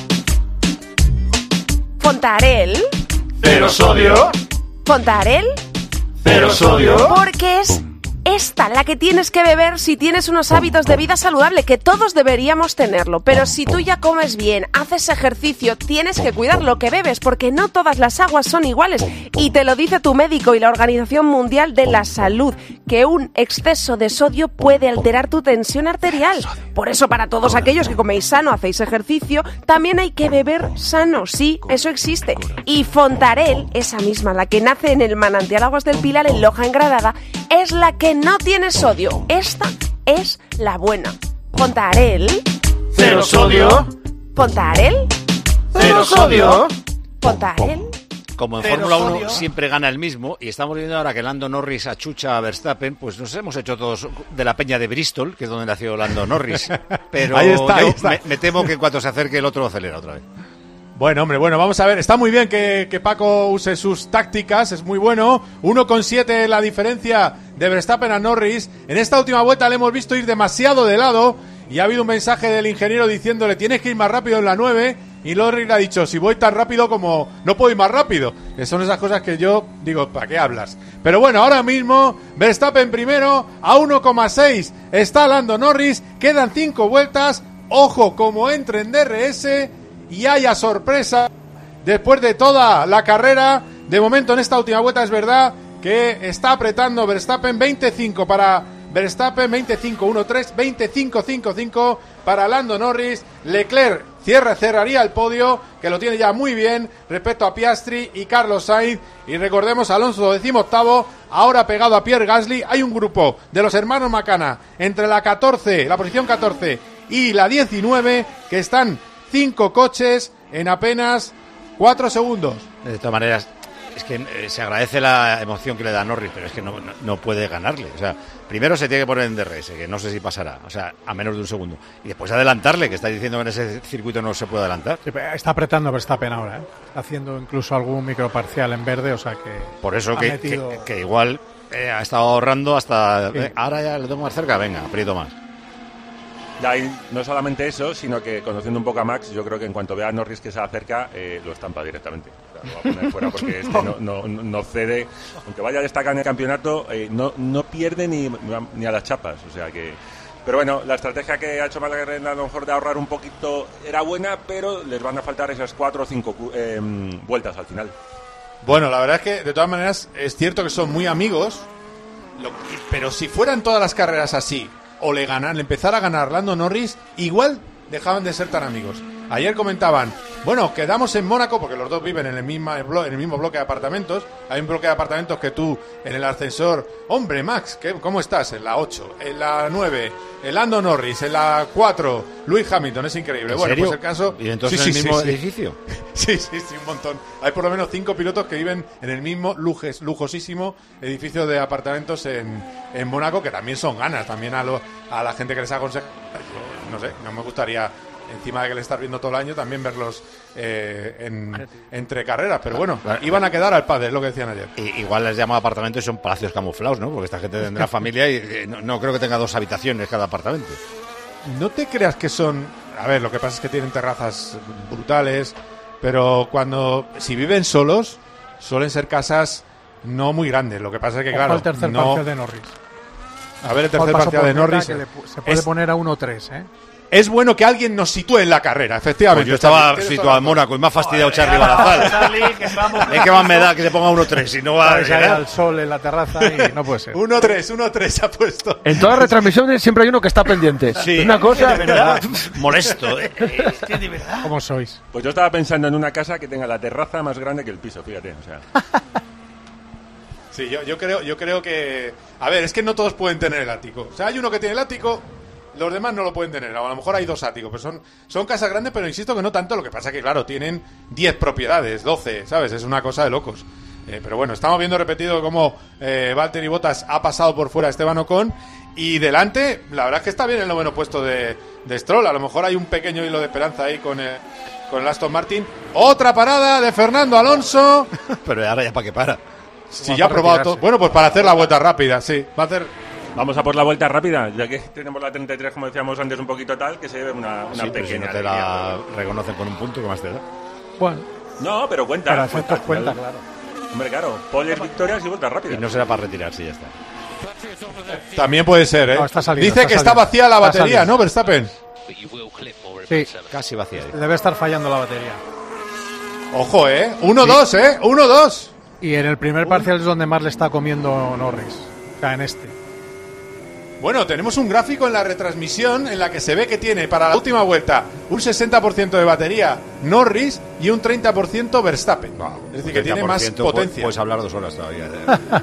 Fontarel. Cero sodio. Fontarel. Cero sodio. Porque es esta la que tienes que beber si tienes unos hábitos de vida saludable, que todos deberíamos tenerlo. Pero si tú ya comes bien, haces ejercicio, tienes que cuidar lo que bebes, porque no todas las aguas son iguales. Y te lo dice tu médico y la Organización Mundial de la Salud, que un exceso de sodio puede alterar tu tensión arterial. Por eso, para todos aquellos que coméis sano, hacéis ejercicio, también hay que beber sano. Sí, eso existe. Y Fontarel, esa misma, la que nace en el manantial Aguas del Pilar en Loja Engradada, es la que no tiene sodio. Esta es la buena. Fontarel. Cero sodio. Fontarel. Cero sodio. Fontarel. Como en Cero Fórmula uno sodio. siempre gana el mismo, y estamos viendo ahora que Lando Norris achucha a Verstappen, pues nos hemos hecho todos de la peña de Bristol, que es donde nació Lando Norris. Pero Ahí está, ahí yo está. Me, me temo que en cuanto se acerque el otro acelera otra vez. Bueno, hombre, bueno, vamos a ver. Está muy bien que, que Paco use sus tácticas, es muy bueno. uno coma siete la diferencia de Verstappen a Norris. En esta última vuelta le hemos visto ir demasiado de lado y ha habido un mensaje del ingeniero diciéndole tienes que ir más rápido en la nueve, y Norris le ha dicho si voy tan rápido como no puedo ir más rápido. Que son esas cosas que yo digo, ¿para qué hablas? Pero bueno, ahora mismo Verstappen primero a uno coma seis está Lando Norris, quedan cinco vueltas. Ojo como entre en D R S y haya sorpresa después de toda la carrera. De momento en esta última vuelta es verdad que está apretando Verstappen. Veinticinco para Verstappen, veinticinco uno tres, veinticinco cinco cinco para Lando Norris. Leclerc cierra, cerraría el podio, que lo tiene ya muy bien respecto a Piastri y Carlos Sainz. Y recordemos, Alonso decimoctavo, ahora pegado a Pierre Gasly. Hay un grupo de los hermanos Macana entre la catorce, la posición catorce y la diecinueve, que están cinco coches en apenas cuatro segundos. De todas maneras, es que eh, se agradece la emoción que le da a Norris, pero es que no, no, no puede ganarle. O sea, primero se tiene que poner en D R S, que no sé si pasará, o sea, a menos de un segundo. Y después adelantarle, que está diciendo que en ese circuito no se puede adelantar. Sí, está apretando Verstappen ahora, ¿eh? Está haciendo incluso algún microparcial en verde, o sea que... Por eso que, metido... que, que igual eh, ha estado ahorrando hasta... Sí. Eh, ahora ya le tengo más cerca, venga, aprieto más. Ya, y no solamente eso, sino que conociendo un poco a Max, yo creo que en cuanto vea a Norris que se acerca, eh, lo estampa directamente. O sea, lo va a poner fuera porque este no, no, no cede, aunque vaya a destacar en el campeonato, eh, no, no pierde ni, ni a las chapas. O sea que. Pero bueno, la estrategia que ha hecho McLaren a lo mejor de ahorrar un poquito era buena, pero les van a faltar esas cuatro o cinco eh, vueltas al final. Bueno, la verdad es que de todas maneras es cierto que son muy amigos. lo, pero si fueran todas las carreras así, o le ganan, le empezara a ganar Lando Norris, igual dejaban de ser tan amigos. Ayer comentaban, bueno, quedamos en Mónaco, porque los dos viven en el, mismo blo- en el mismo bloque de apartamentos. Hay un bloque de apartamentos que tú, en el ascensor, hombre, Max, ¿qué, ¿cómo estás? En la ocho, en la nueve, en Lando Norris, en la cuatro, Lewis Hamilton, es increíble. ¿En bueno, serio? pues el caso... ¿Y entonces sí, en el sí, mismo sí, edificio? Sí, sí, sí, un montón. Hay por lo menos cinco pilotos que viven en el mismo lujes, lujosísimo edificio de apartamentos en, en Mónaco, que también son ganas, también a, lo, a la gente que les aconseja. Yo, no sé, no me gustaría, encima de que le estás viendo todo el año, también verlos eh, en, entre carreras. Pero bueno, iban a quedar al padre, es lo que decían ayer. Y, igual les llama apartamentos y son palacios camuflados, ¿no? Porque esta gente tendrá familia y eh, no, no creo que tenga dos habitaciones cada apartamento. No te creas que son... A ver, lo que pasa es que tienen terrazas brutales, pero cuando... Si viven solos, suelen ser casas no muy grandes. Lo que pasa es que, Ojo claro... al tercer no... parcial de Norris. A ver, el tercer Ojo al paso parcial de por meta, Norris... que le pu- se puede es, poner a uno tres, ¿eh? es bueno que alguien nos sitúe en la carrera, efectivamente. Pues yo estaba Charlie, situado en Mónaco y me ha fastidiado Charlie Balazar. ¿En qué más me da que se ponga uno tres? Si no va a llegar llegar al sol en la terraza y no puede ser. uno tres, uno tres ha puesto. En todas las retransmisiones siempre hay uno que está pendiente. Sí. Una cosa... De verdad, molesto. ¿eh? Es que de verdad. ¿Cómo sois? Pues yo estaba pensando en una casa que tenga la terraza más grande que el piso, fíjate, o sea... Sí, yo, yo creo, yo creo que... A ver, es que no todos pueden tener el ático. O sea, hay uno que tiene el ático, los demás no lo pueden tener. A lo mejor hay dos áticos, pero son, son casas grandes, pero insisto que no tanto. Lo que pasa que, claro, tienen diez propiedades, doce, ¿sabes? Es una cosa de locos. Eh, pero bueno, estamos viendo repetido cómo eh, Valtteri Bottas ha pasado por fuera a Esteban Ocon. Y delante, la verdad es que está bien el noveno puesto de, de Stroll. A lo mejor hay un pequeño hilo de esperanza ahí con el, con el Aston Martin. Otra parada de Fernando Alonso. Pero ahora ya para qué para. Sí, ya ha probado todo. Bueno, pues para hacer la vuelta rápida, sí. Va a hacer... Vamos a por la vuelta rápida, ya que tenemos la treinta y tres, como decíamos antes, un poquito tal, que se lleve una, una Sí, pero si pequeña... no te la alegría. reconocen con un punto, ¿qué más te da? Bueno, No, pero cuenta. para efectos cuenta, claro. Hombre, claro, poles, victorias y vueltas Y rápidas. no será para retirarse, ya está. También puede ser, ¿eh? No, está saliendo, Dice está que está saliendo. vacía la Está batería, saliendo. ¿no, Verstappen? Sí, Casi vacía. ¿eh? debe estar fallando la batería. Ojo, ¿eh? uno dos, ¿eh? uno dos. Y en el primer parcial es donde más le está comiendo Norris. O sea, en este. Bueno, tenemos un gráfico en la retransmisión en la que se ve que tiene para la última vuelta un sesenta por ciento de batería Norris y un treinta por ciento Verstappen. Es decir, que tiene más potencia. Puedes hablar dos horas todavía. ¿eh?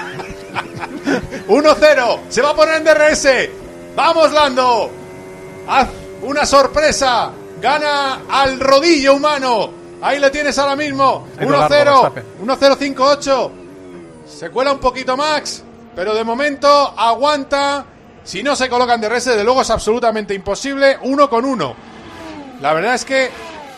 uno cero. Se va a poner en D R S. ¡Vamos, Lando! ¡Haz una sorpresa! Gana al rodillo humano. Ahí le tienes ahora mismo. uno cero. uno cero cinco ocho. Se cuela un poquito Max, pero de momento aguanta. Si no se colocan D R S, de luego es absolutamente imposible. Uno con uno. La verdad es que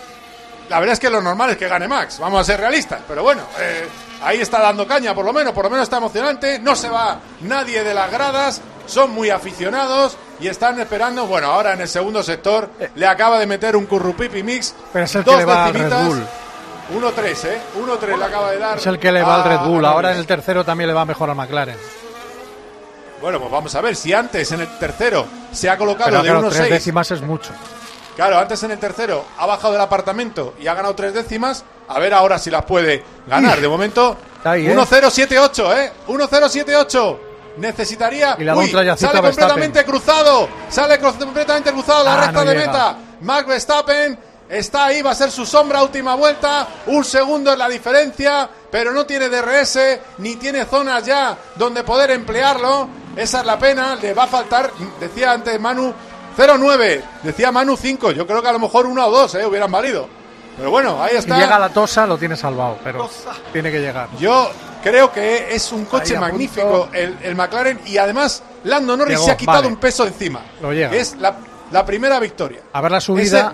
La verdad es que lo normal es que gane Max. Vamos a ser realistas, pero bueno, eh, ahí está dando caña, por lo menos, por lo menos está emocionante. No se va nadie de las gradas. Son muy aficionados y están esperando. Bueno, ahora en el segundo sector le acaba de meter un currupipi mix. Pero es el dos que le va al decimitas. Red Bull. uno tres, ¿eh? uno tres le acaba de dar. Es el que le va al Red Bull. a- Ahora en el tercero también le va mejor al McLaren. Bueno, pues vamos a ver si antes en el tercero se ha colocado Pero de claro, uno tres seis. décimas es mucho. Claro, antes en el tercero ha bajado del apartamento y ha ganado tres décimas. A ver ahora si las puede ganar. De momento, ahí, ¿eh? uno cero siete ocho, ¿eh? uno cero siete ocho. Necesitaría... Y le da un Uy, trayacito sale a Verstappen. completamente cruzado. Sale cru- completamente cruzado la Ah, recta no de llega. meta. Max Verstappen está ahí, va a ser su sombra última vuelta. Un segundo es la diferencia, pero no tiene D R S ni tiene zonas ya donde poder emplearlo. Esa es la pena. Le va a faltar, decía antes Manu, cero nueve. Decía Manu cinco. Yo creo que a lo mejor uno o dos, ¿eh? hubieran valido. Pero bueno, ahí Si está. llega la Tosa, lo tiene salvado, pero tiene que llegar. Yo creo que es un coche Ahí a magnífico punto. el, el McLaren, y además Lando Norris Llegó, se ha quitado vale. un peso encima. Lo llega. Que es la, la primera victoria. A ver la subida. Ese-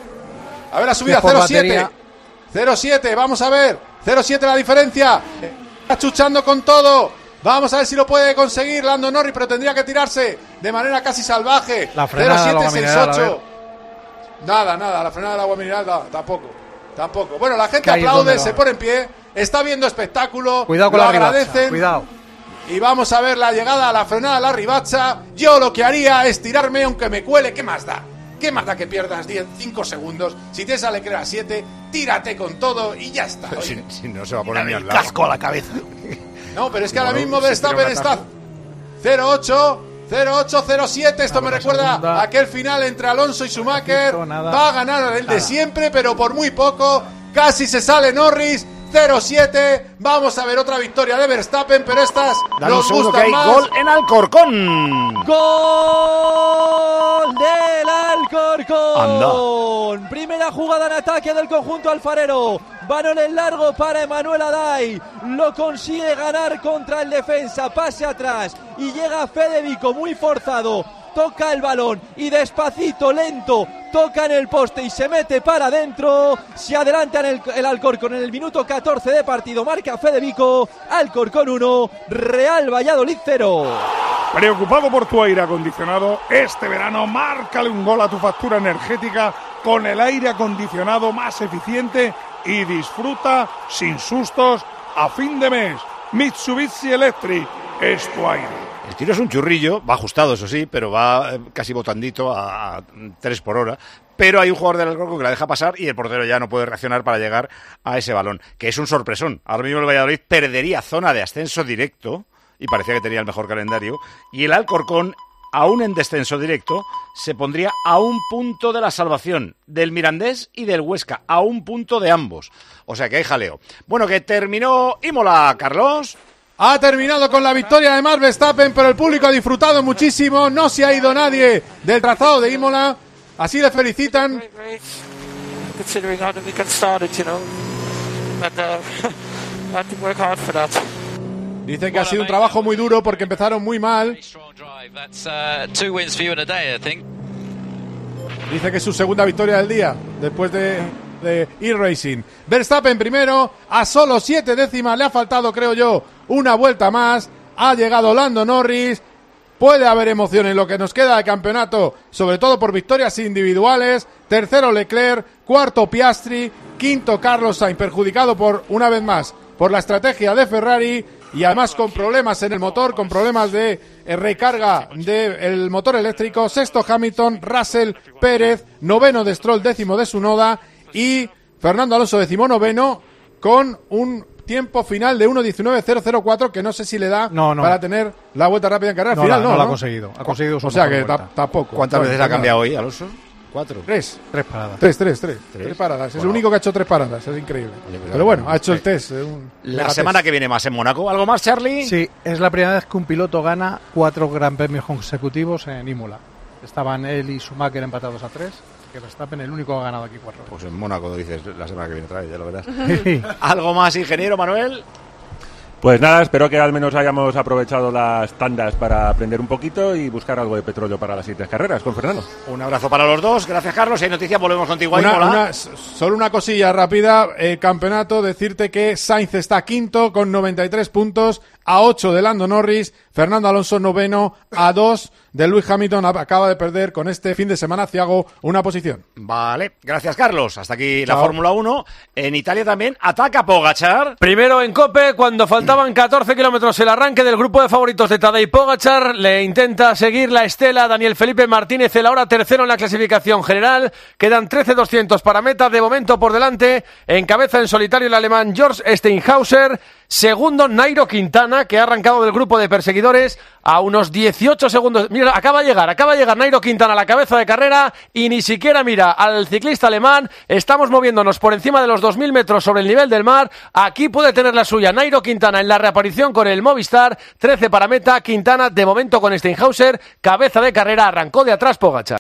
a ver la subida, Mejor cero siete. batería. cero siete, vamos a ver. cero siete la diferencia. Está chuchando con todo. Vamos a ver si lo puede conseguir Lando Norris, pero tendría que tirarse de manera casi salvaje. La frenada del agua mineral, a ver. Nada, nada, la frenada del agua mineral no, tampoco. Tampoco. Bueno, la gente Que ahí es aplaude, donde se va. pone en pie, está viendo espectáculo. Cuidado con lo la ribacha, agradecen. cuidado. Y vamos a ver la llegada a la frenada, a la ribacha. Yo lo que haría es tirarme aunque me cuele. ¿Qué más da? ¿Qué más da que pierdas diez, cinco segundos? Si te sale que era siete, tírate con todo y ya está. Si, Oye. si no se va a poner ni al el lado. casco a la cabeza. No, pero es que Bueno, ahora mismo se tira Verstappen un está atajo. cero ocho, cero ocho cero siete. Esto me recuerda a aquel final entre Alonso y Schumacher. Va a ganar el de siempre, pero por muy poco. Casi se sale Norris. cero siete. Vamos a ver otra victoria de Verstappen, pero estas nos gustan hay más. Gol en Alcorcón. ¡Gol del Alcorcón! Anda. Primera jugada en ataque del conjunto alfarero. Balón en largo para Emanuel Aday. Lo consigue ganar contra el defensa. Pase atrás y llega Fede Vico muy forzado. Toca el balón y despacito, lento, toca en el poste y se mete para adentro. Se adelanta en el, el Alcorcón en el minuto catorce de partido. Marca Fede Vico. Alcorcón uno, Real Valladolid cero. Preocupado por tu aire acondicionado, este verano márcale un gol a tu factura energética con el aire acondicionado más eficiente y disfruta sin sustos a fin de mes. Mitsubishi Electric es tu aire. El tiro es un churrillo, va ajustado, eso sí, pero va eh, casi botandito a, a tres por hora. Pero hay un jugador del Alcorcón que la deja pasar y el portero ya no puede reaccionar para llegar a ese balón, que es un sorpresón. Ahora mismo el Valladolid perdería zona de ascenso directo, y parecía que tenía el mejor calendario, y el Alcorcón, aún en descenso directo, se pondría a un punto de la salvación del Mirandés y del Huesca, a un punto de ambos. O sea que hay jaleo. Bueno, que terminó Imola, Carlos. Ha terminado con la victoria de Max Verstappen, pero el público ha disfrutado muchísimo. No se ha ido nadie del trazado de Imola. Así le felicitan. Dice que ha sido un trabajo muy duro porque empezaron muy mal. Dice que es su segunda victoria del día, después de... de e-Racing. Verstappen primero, a solo siete décimas, le ha faltado, creo yo, una vuelta más. Ha llegado Lando Norris. Puede haber emoción en lo que nos queda de campeonato, sobre todo por victorias individuales. Tercero Leclerc, cuarto Piastri, quinto Carlos Sainz, perjudicado por, una vez más, por la estrategia de Ferrari y además con problemas en el motor, con problemas de eh, recarga del motor eléctrico. Sexto Hamilton, Russell, Pérez, noveno de Stroll, décimo de Tsunoda y Fernando Alonso decimonoveno con un tiempo final de uno diecinueve cero cero cuatro que no sé si le da no, no. para tener la vuelta rápida en carrera. No, final la, no, no la ¿no? ha conseguido. Ha conseguido su o sea mejor que vuelta. tampoco. ¿Cuántas veces ha cambiado hoy, Alonso? ¿Cuatro? Tres. Tres paradas. Tres, tres, tres. Tres, ¿Tres? paradas. Bueno. Es el único que ha hecho tres paradas. Es increíble. Oye, Pero bueno, ha hecho el test. eh, un La megatest. semana que viene más en Mónaco. ¿Algo más, Charlie? Sí, es la primera vez que un piloto gana cuatro gran premios consecutivos en Imola. Estaban él y Schumacher empatados a tres. Que Verstappen el único que ha ganado aquí cuatro. Pues en Mónaco dices la semana que viene otra vez, ya lo verás. ¿Algo más, ingeniero Manuel? Pues nada, espero que al menos hayamos aprovechado las tandas para aprender un poquito y buscar algo de petróleo para las siguientes carreras con Fernando. Un abrazo para los dos. Gracias, Carlos. Si hay noticias, volvemos contigo a Una, Imola. una, solo una cosilla rápida. El campeonato, decirte que Sainz está quinto con noventa y tres puntos, a ocho de Lando Norris. Fernando Alonso noveno, a dos de Lewis Hamilton. Acaba de perder con este fin de semana Thiago una posición. Vale, gracias, Carlos. Hasta aquí Chao. la Fórmula uno. En Italia también ataca Pogačar. Primero en Cope, cuando faltaban catorce kilómetros el arranque del grupo de favoritos de Tadej Pogačar, le intenta seguir la estela Daniel Felipe Martínez, el ahora tercero en la clasificación general. Quedan trece doscientos para meta, de momento por delante, encabeza en solitario el alemán George Steinhauser. Segundo, Nairo Quintana, que ha arrancado del grupo de perseguidores a unos dieciocho segundos. Mira, acaba de llegar, acaba de llegar Nairo Quintana a la cabeza de carrera y ni siquiera mira al ciclista alemán. Estamos moviéndonos por encima de los dos mil metros sobre el nivel del mar. Aquí puede tener la suya Nairo Quintana en la reaparición con el Movistar. trece para meta, Quintana de momento con Steinhauser, cabeza de carrera, arrancó de atrás Pogačar.